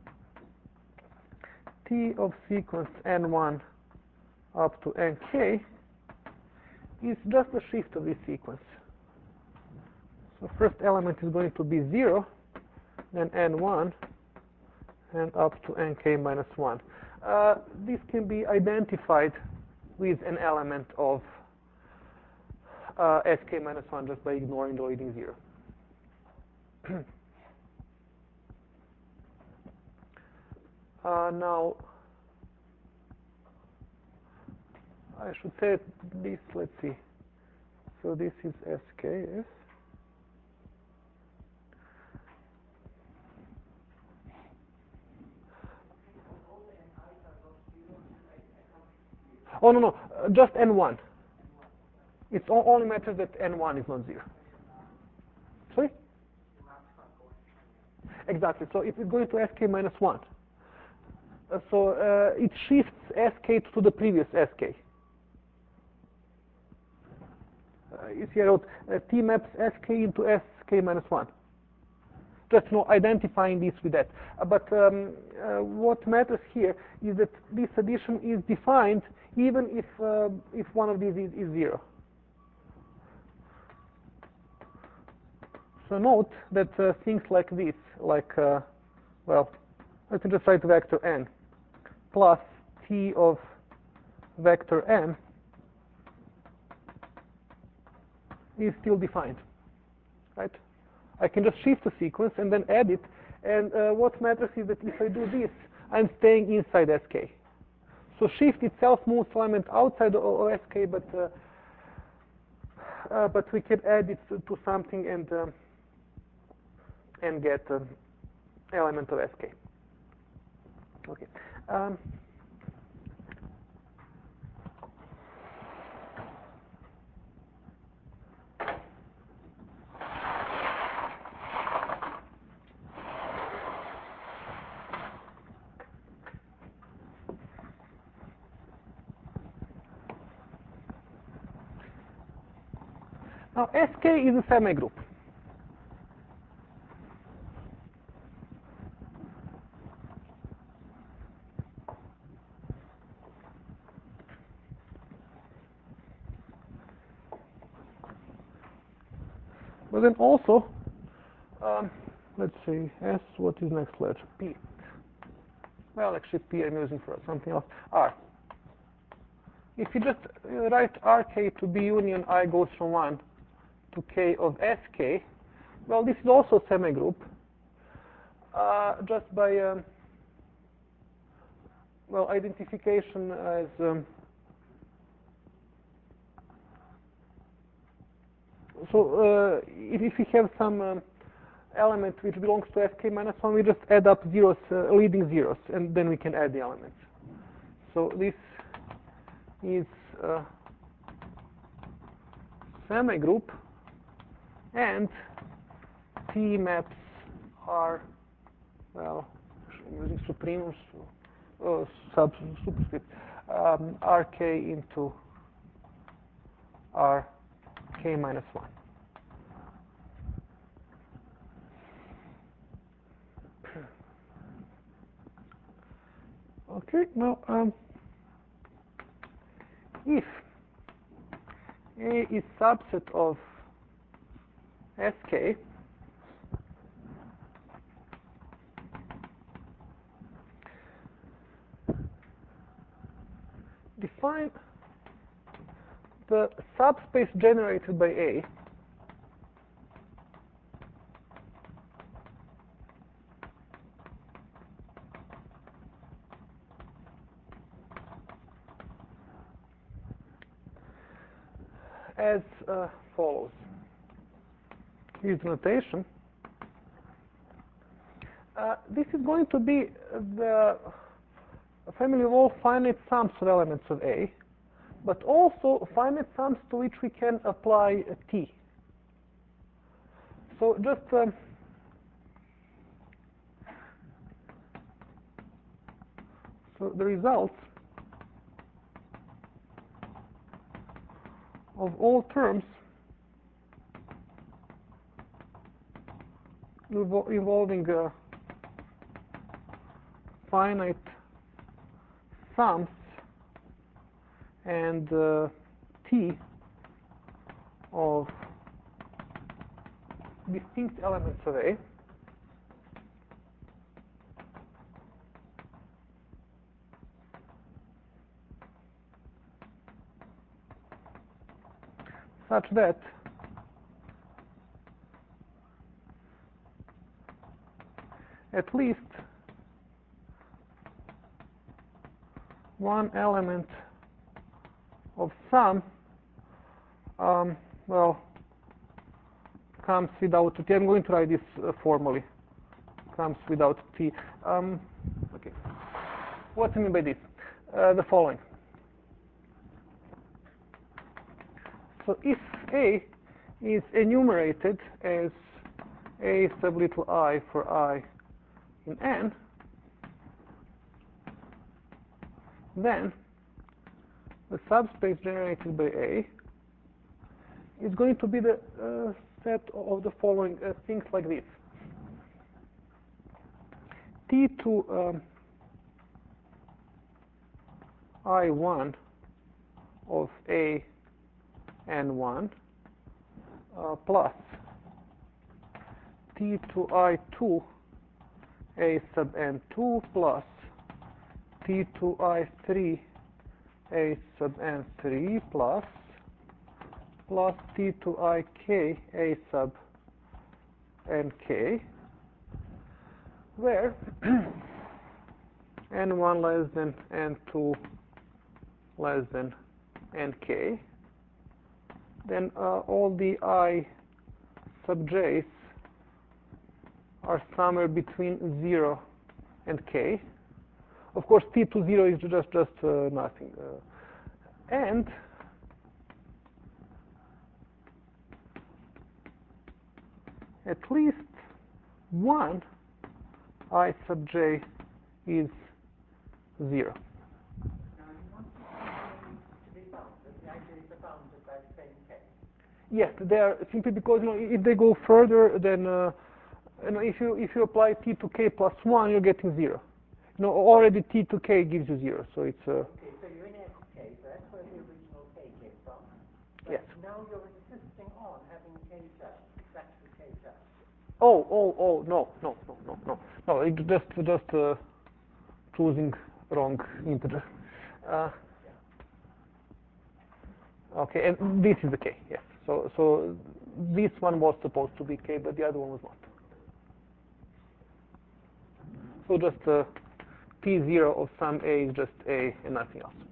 t of sequence n one up to nk is just a shift of this sequence. So first element is going to be zero, then n one, and up to nk minus one. Uh, this can be identified with an element of uh, sk minus one just by ignoring the leading zero. uh, now, I should say this, let's see. So this is sk, yes. Oh, no, no, uh, just n one. It's all, only matters that n one is not zero. Sorry? Exactly, so it's going to sk minus one. Uh, so uh, it shifts sk to the previous sk. Uh, you see I wrote uh, t maps sk into sk minus one. Just you know, identifying this with that. Uh, but um, uh, what matters here is that this addition is defined even if uh, if one of these is, is zero. So note that uh, things like this, like uh, well, let me just write vector n plus t of vector m is still defined, right? I can just shift the sequence and then add it, and uh, what matters is that if I do this, I'm staying inside sk. So shift itself moves element outside of sk, but uh, uh, but we can add it to, to something and um, and get an element of sk. Okay. Um, Now, sk is a semigroup. But then also, um, let's see, S, what is next letter? P. Well, actually, P I'm using for something else. R. If you just write Rk to B union I goes from one to K of Sk, well, this is also a semigroup, uh, just by, um, well, identification as, um, so uh, if, if we have some um, element which belongs to Sk minus one, we just add up zeros, uh, leading zeros, and then we can add the elements. So this is a semigroup, and T maps are, well, I'm using supremum, uh, sub superscript, um, Rk into Rk minus one. Okay, now um, if A is subset of Sk, define the subspace generated by A as uh, follows. Use notation. uh, this is going to be the family of all finite sums of elements of A, but also finite sums to which we can apply a T. So just um, so the results of all terms invol involving uh, finite sums and uh, T of distinct elements of A such that at least one element of some, um, well, comes without T. I'm going to write this uh, formally. Comes without T. Um, okay. What do I mean by this? Uh, the following. So if A is enumerated as A sub little I for I in N, then the subspace generated by A is going to be the uh, set of the following uh, things like this. T to um, I one of A N one uh, plus T to I two A sub N two plus T to I three A sub N three plus plus T to I k A sub N k, where N one less than N two less than N k, then uh, all the I sub j's are somewhere between zero and k. Of course, T to zero is just just uh, nothing, uh, and at least one I sub j is zero. Now you want to be bounded. The ideas are bounded by the same case. Yes, they are simply because, you know, if they go further, then uh, you know, if you if you apply T to k plus one, you're getting zero. You know, already T to k gives you zero, so it's uh, Okay, so you're in S K, so that's where the original K came from. But yes. now you're insisting on having K terms, exactly K terms. Oh, oh, oh, no, no, no, no, no, no. It's just just uh, choosing wrong integer. Uh, okay, and this is the k. Yes. So so this one was supposed to be k, but the other one was not. So just uh, P zero of some A is just A and nothing else.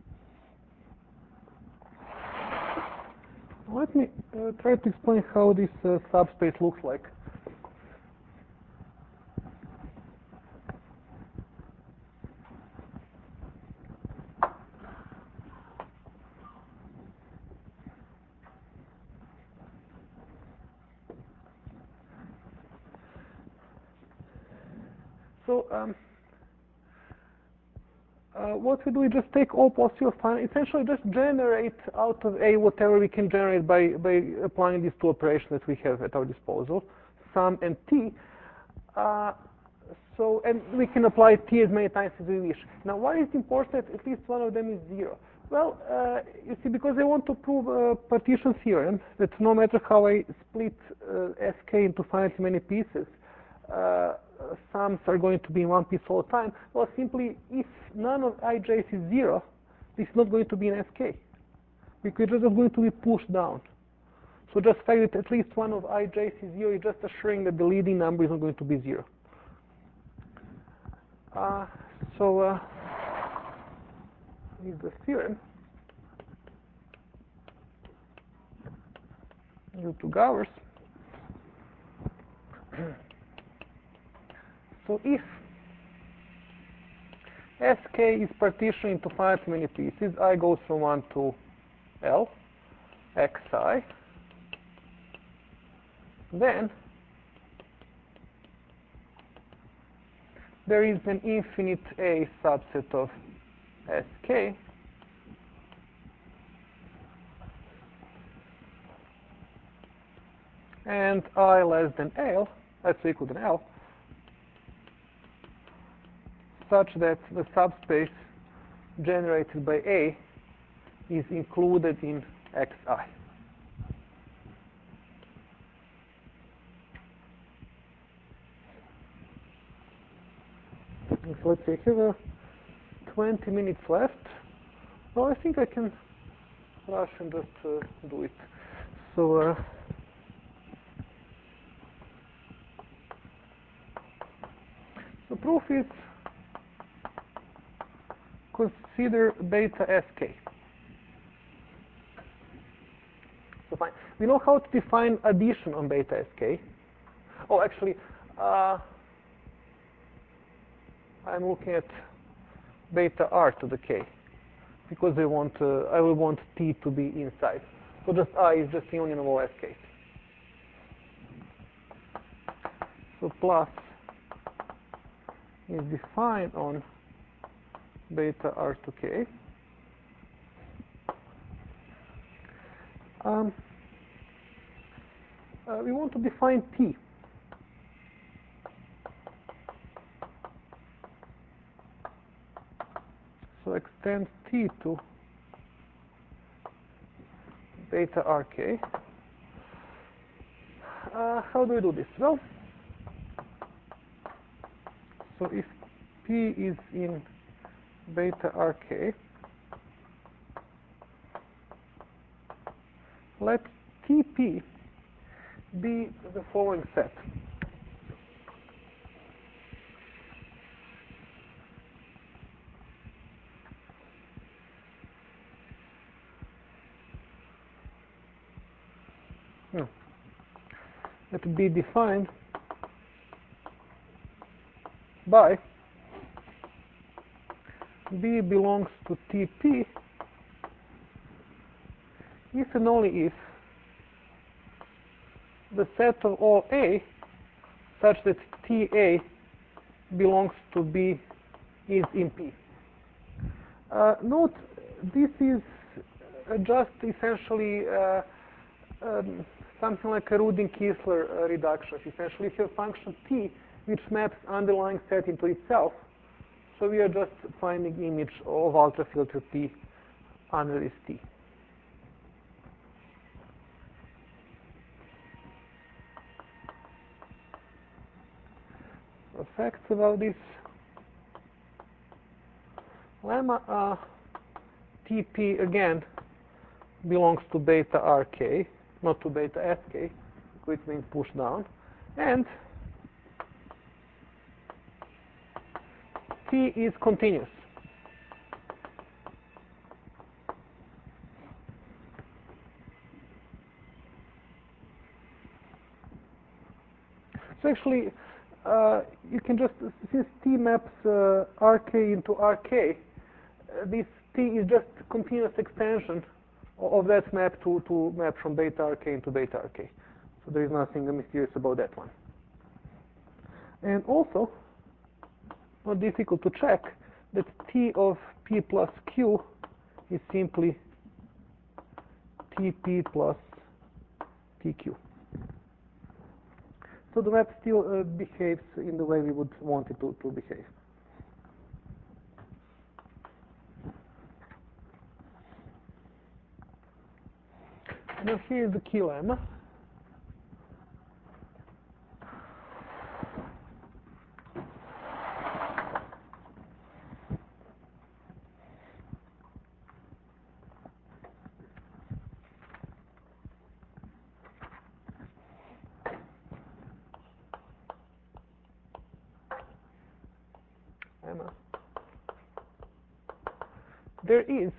Let me uh, try to explain how this uh, subspace looks like. So um, uh, what we do is just take all possible finite, essentially just generate out of A whatever we can generate by, by applying these two operations that we have at our disposal, sum and T. Uh, so, and we can apply T as many times as we wish. Now, why is it important that at least one of them is zero? Well, uh, you see, because I want to prove a partition theorem that no matter how I split uh, S K into finitely many pieces, uh, sums are going to be in one piece all the time. Well, simply, if none of ij's is zero, this is not going to be an S K, because it's just going to be pushed down. So just the fact that at least one of ij's is zero is just assuring that the leading number is not going to be zero. Uh, so uh, is the theorem due to Gowers. So if Sk is partitioned into finite many pieces, I goes from one to L, xi, then there is an infinite A subset of Sk and I less than L, that's equal to L, such that the subspace generated by A is included in Xi. So let's see, I have uh, twenty minutes left. Well, I think I can rush and just uh, do it. So, uh, the proof is consider beta Sk. So fine. We know how to define addition on beta Sk. Oh, actually, uh, I'm looking at beta R to the k because I want uh, I will want T to be inside. So just I is just union of all Sk. So plus is defined on beta R to k. Um, uh, we want to define T. So extend T to beta Rk. Uh, how do we do this? Well, so if P is in beta Rk, let T P be the following set. Hmm. Let be defined by B belongs to T P if and only if the set of all A such that T A belongs to B is in P. Uh, note, this is uh, just essentially uh, um, something like a Rudin-Kistler uh, reduction. Essentially, if you have a function T which maps underlying set into itself, so we are just finding image of ultrafilter P under this T. So facts about this lemma, uh, T P again belongs to beta Rk, not to beta Sk, which means push down, and T is continuous. So actually, uh, you can just, since T maps uh, Rk into Rk, uh, this T is just continuous extension of that map to, to map from beta Rk into beta Rk. So there is nothing mysterious about that one. And also, not difficult to check that T of P plus Q is simply T P plus T Q. So the map still uh, behaves in the way we would want it to, to behave. Now here is the key lemma. Lemma. There is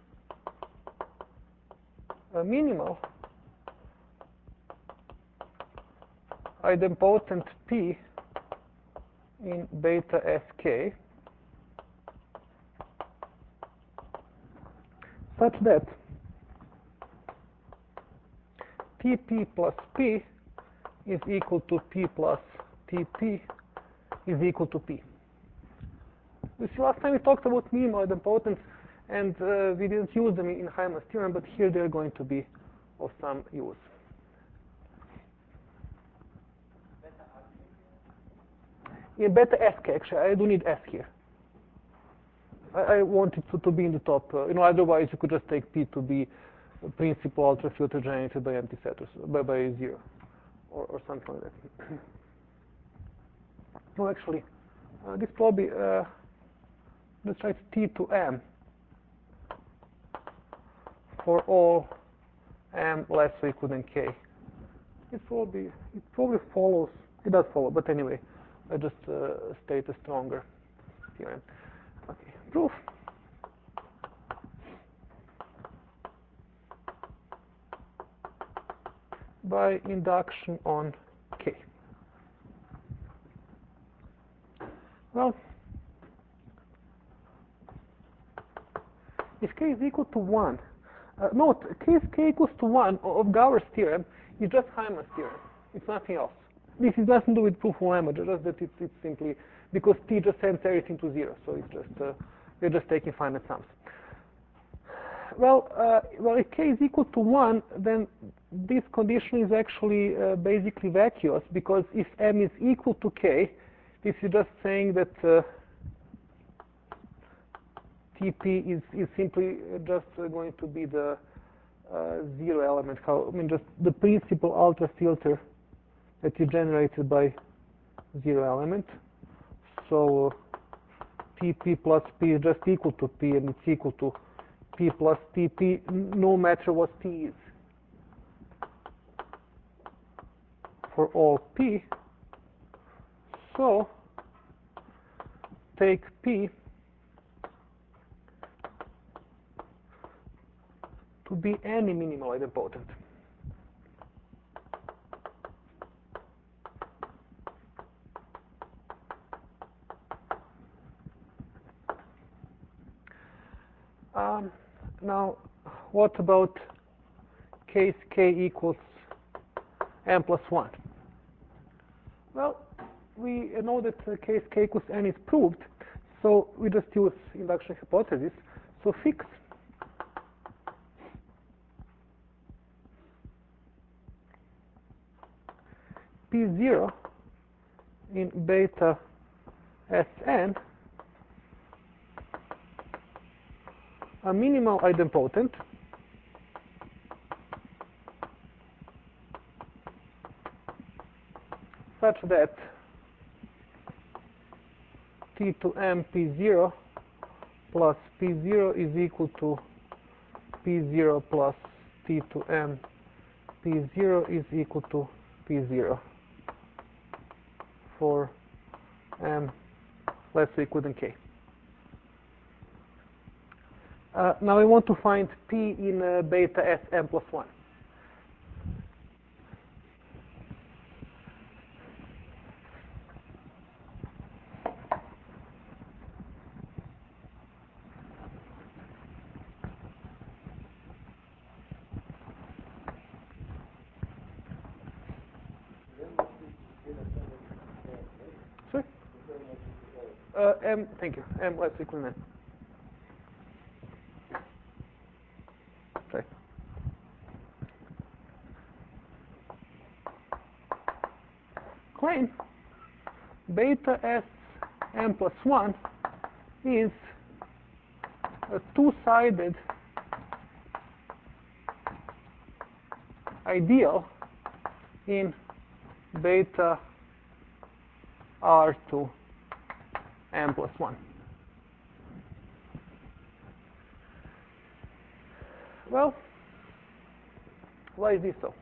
a minimal idempotent P in beta sk such that Tp plus P is equal to P plus Tp is equal to P. You see, last time we talked about minimal idempotents, and uh, we didn't use them in Hyman's theorem, but here they're going to be of some use. In beta sk, actually, I do need S here. I, I want it to, to be in the top. Uh, you know, otherwise you could just take P to be a principal ultrafilter generated by empty set, or by, by zero, or, or something like that. No, actually, uh, this probably, uh, let's write T to M for all M less or equal than K. It probably, it probably follows, it does follow, but anyway, I just uh, state a stronger theorem. Okay, proof. By induction on K. Well, if K is equal to one, uh, note, case K equals to one of Gauer's theorem is just Hyman's theorem. It's nothing else. This is nothing to do with proof of lemma, just that it's, it's simply because T just sends everything to zero, so it's just uh, we're just taking finite sums. Well, uh, well, if K is equal to one, then this condition is actually uh, basically vacuous, because if M is equal to K, this is just saying that uh, T P is, is simply just uh, going to be the uh, zero element. How, I mean, just the principal ultrafilter that is generated by zero element. So uh, T P plus P is just equal to P, and it's equal to P plus T P, no matter what P is. For all P, so take P to be any minimal idempotent. Um, now, what about case K equals M plus one? Well, we know that uh, case K equals N is proved, so we just use induction hypothesis. So fix P zero in beta Sn a minimal idempotent such that T to M P zero plus P zero is equal to P zero plus T to M P zero is equal to P zero for M less or equal than K. Uh, now we want to find P in uh, beta Sm plus one. Sorry? Uh, M, thank you. M less or equal than N. Sorry. Claim beta S M plus one is a two-sided ideal in beta R to M plus one. Well, why is this so?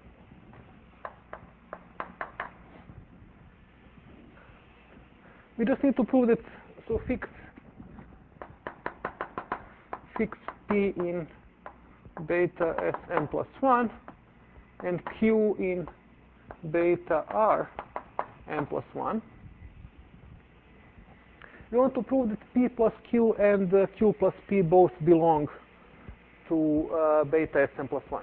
We just need to prove that, so fix fix P in beta Sm plus one and Q in beta R M plus one. we want to prove that P plus Q and uh, Q plus P both belong to uh, beta S M plus one.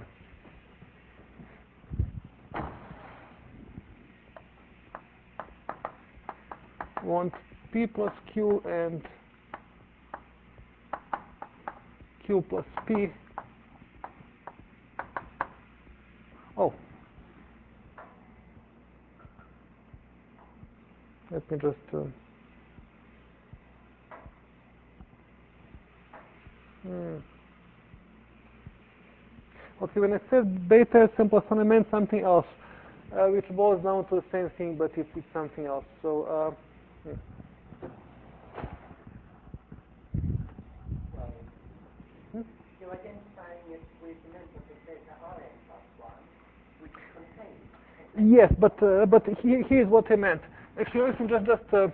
We want P plus Q and Q plus P. Oh. Let me just uh, hmm. Okay, when I said beta S M plus one, I meant something else, uh, which boils down to the same thing, but it's, it's something else. So, uh, hmm. Hmm? You're identifying it with the member of beta R n plus one, which contains. Yes, but uh, but here, here's what I meant. Actually, I can just just uh,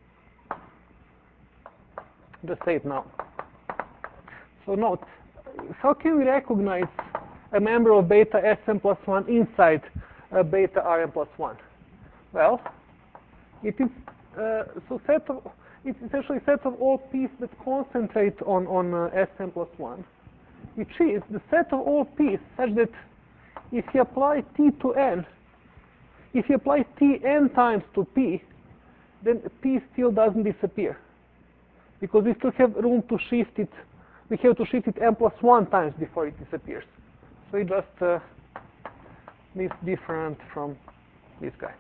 just say it now. So note, how can we recognize a member of beta S M plus one inside uh, beta R n plus one? Well, it is uh, so set of it's essentially a set of all p's that concentrate on on uh, S M plus one, which is the set of all p's such that if you apply t to n, if you apply t n times to p, then p still doesn't disappear, because we still have room to shift it. We have to shift it n plus one times before it disappears. So it just uh, is different from this guy.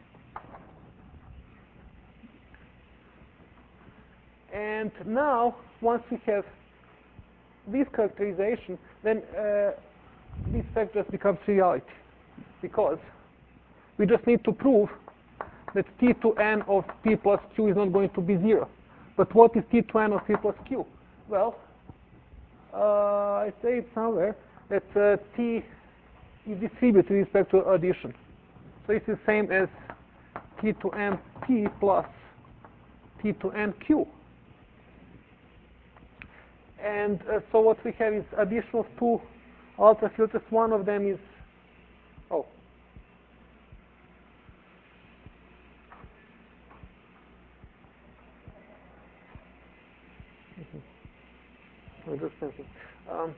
And now, once we have this characterization, then uh, this fact just becomes reality, because we just need to prove that t to n of p plus q is not going to be zero. But what is t to n of p plus q? Well, uh, I say it somewhere that uh, t is distributed with respect to addition. So it's the same as t to n p plus t to n q. And uh, so what we have is addition of two ultrafilters. One of them is, oh, mm-hmm. just thinking. Um,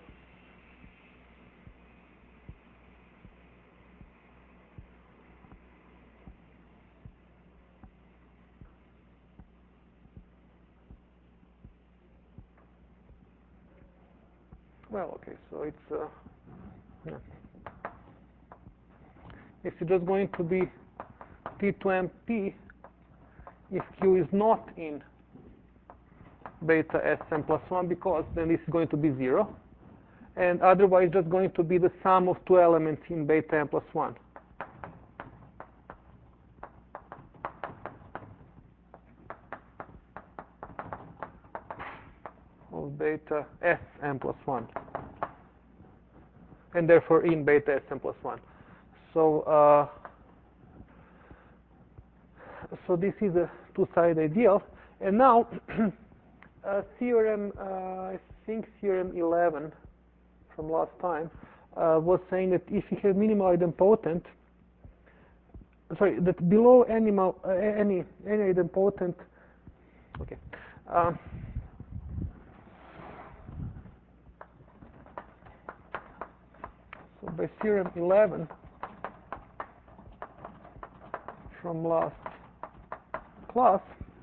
well, okay, so it's uh, yeah. It's just going to be t to n p if q is not in beta S M plus one, because then this is going to be zero. And otherwise just going to be the sum of two elements in beta n plus one. Of beta S m plus one. And therefore in beta S m plus one. So, uh, so this is a two-sided ideal. And now, uh, theorem, uh, I think theorem eleven from last time, uh, was saying that if you have minimal idempotent, sorry, that below animal, uh, any any idempotent, okay. Um, so by theorem eleven from last class,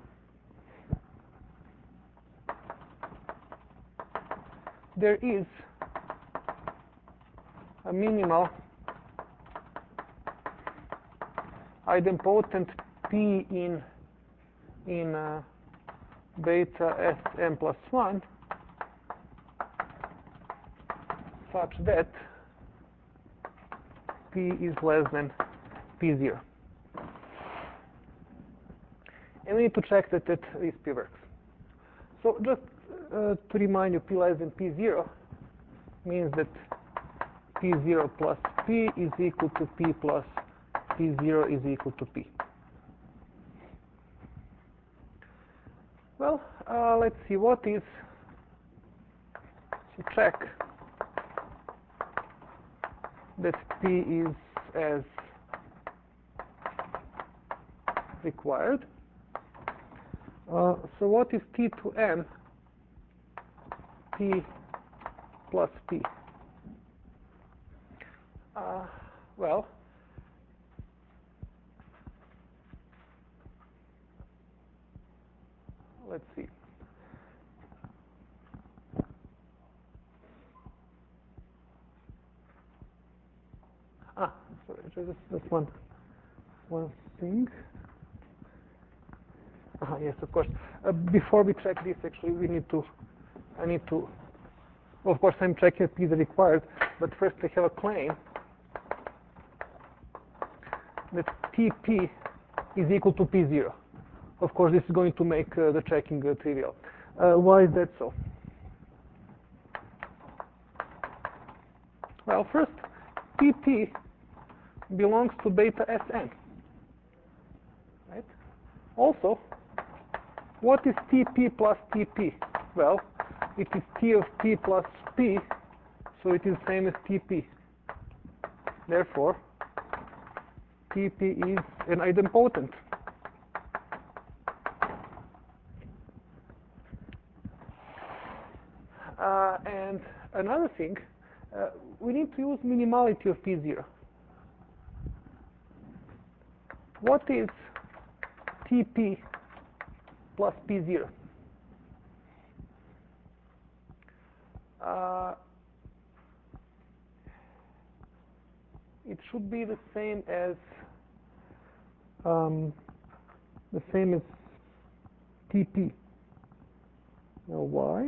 there is a minimal idempotent P in in uh, beta S m plus one such that P is less than P zero. And we need to check that, that this P works. So just uh, to remind you, P less than P zero means that P zero plus P is equal to P plus P zero is equal to P. Well, uh, let's see what is, so check that P is as required. Uh, so what is T to n P plus P? Uh, well, let's see. Ah, sorry, just this one, one thing. Ah, yes, of course. Uh, before we check this, actually, we need to, I need to, well, of course, I'm checking if P is required, but first I have a claim that T P is equal to P zero. Of course, this is going to make uh, the checking uh, trivial. Uh, why is that so? Well, first, T P belongs to beta S n, right? Also, what is T P plus T P? Well, it is T of P plus P, so it is the same as T P. Therefore, T P is an idempotent. Uh, and another thing, uh, we need to use minimality of P zero. What is T P plus P zero? Uh, it should be the same as um, the same as T P. Now why?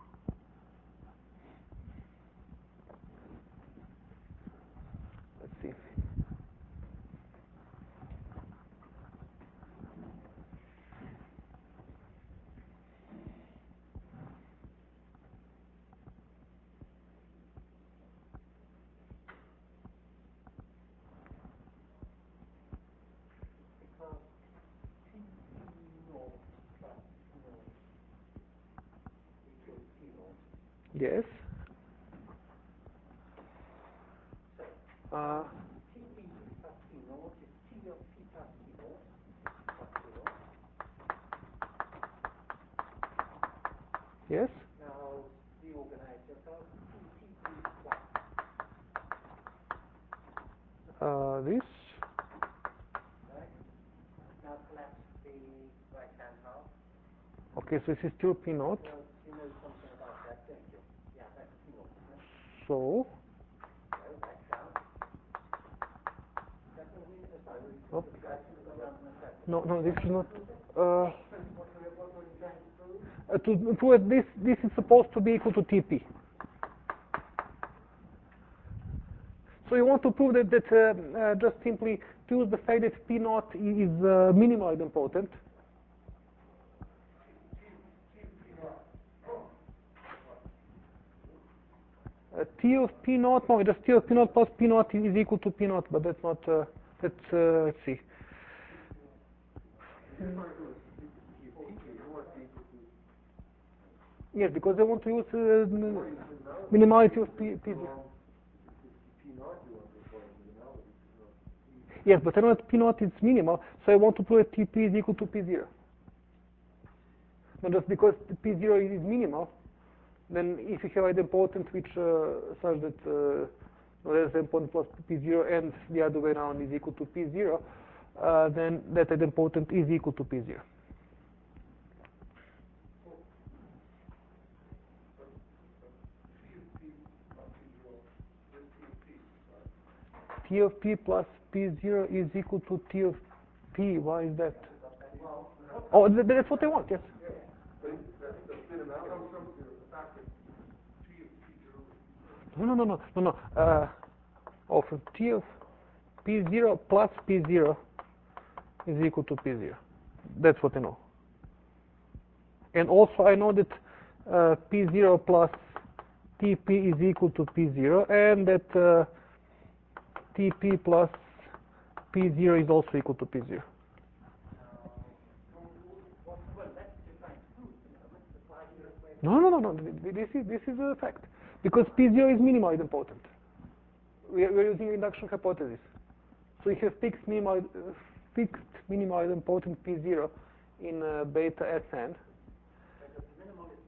Let's see. Because T naught plus naught equals T naught. Yes. So, Uh, T P plus T naught is T of P plus T naught plus T naught. yes. Now, reorganize yourself. T P plus. Uh, this. Right? Now collapse the right-hand half. Okay, so this is still P naught. Well, you know something about that, don't you? Yeah, that's P naught, isn't it? So, So, back down. That will mean, uh, sorry, we Oh. just like to go round in a circle. no, no, this is not. Uh, What were, what were you trying to prove? uh, to prove this, this is supposed to be equal to T P. So you want to prove that, that uh, uh, just simply to use the fact that P naught is uh, minimal idempotent. Uh, T of P naught, no, just T of P naught plus P naught is equal to P naught, but that's not, uh, that's, uh, let's see. Yes, because I want to use uh, minimality of P, P zero. Yes, but I know that P naught is minimal, so I want to prove that T P is equal to P zero. Not just because P zero is minimal, then if you have idempotent which uh, such that uh, less than point plus P zero and the other way around is equal to P zero, uh, then that idempotent is equal to P zero. T of P plus P zero is equal to T of P. Why is that? Oh, th that's what I want, yes. No, no, no, no, no, no. Uh, oh, from T of P zero plus P zero is equal to P zero. That's what I know. And also I know that uh, P zero plus T P is equal to P zero, and that uh, T P plus P zero is also equal to P zero. No, no, no, no. This is this is a fact because P zero is minimal idempotent. We are, we are using induction hypothesis, so you have fixed minimal uh, fixed minimal idempotent P zero in uh, beta Sn. But the minimal is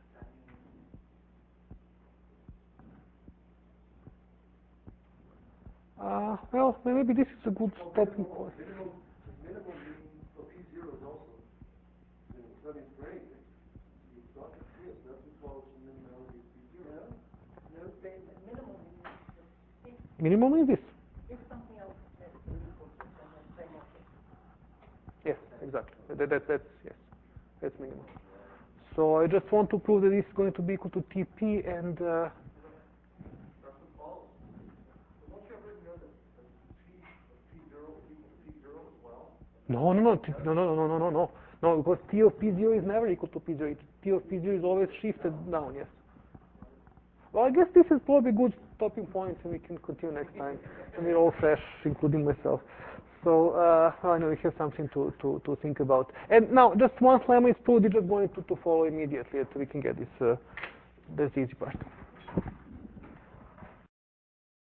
Uh, well, maybe this is a good Well, stopping minimum, point. minimum, minimum mean for P zero is also, in the study grade, you've got, yes, that's what follows the minimality of P zero. no, the minimal means Minimum is this. if something else is equal to it, then the same object. Yes, exactly. That, that, that's, yes, that's minimum. So I just want to prove that this is going to be equal to T P and uh, That's what follows. But don't you already know that, that P, P zero is equal to P zero as well? no, no, no, T- no, no, no, no, no, no, no, because T of P zero is never equal to P zero. It- T of P zero is always shifted down. Yes. Well, I guess this is probably good stopping points, and we can continue next time. And we're all fresh, including myself. So uh, I know we have something to, to, to think about. And now, just once lemma is proved, you're just going to, to follow immediately, so we can get this. Uh, that's the easy part.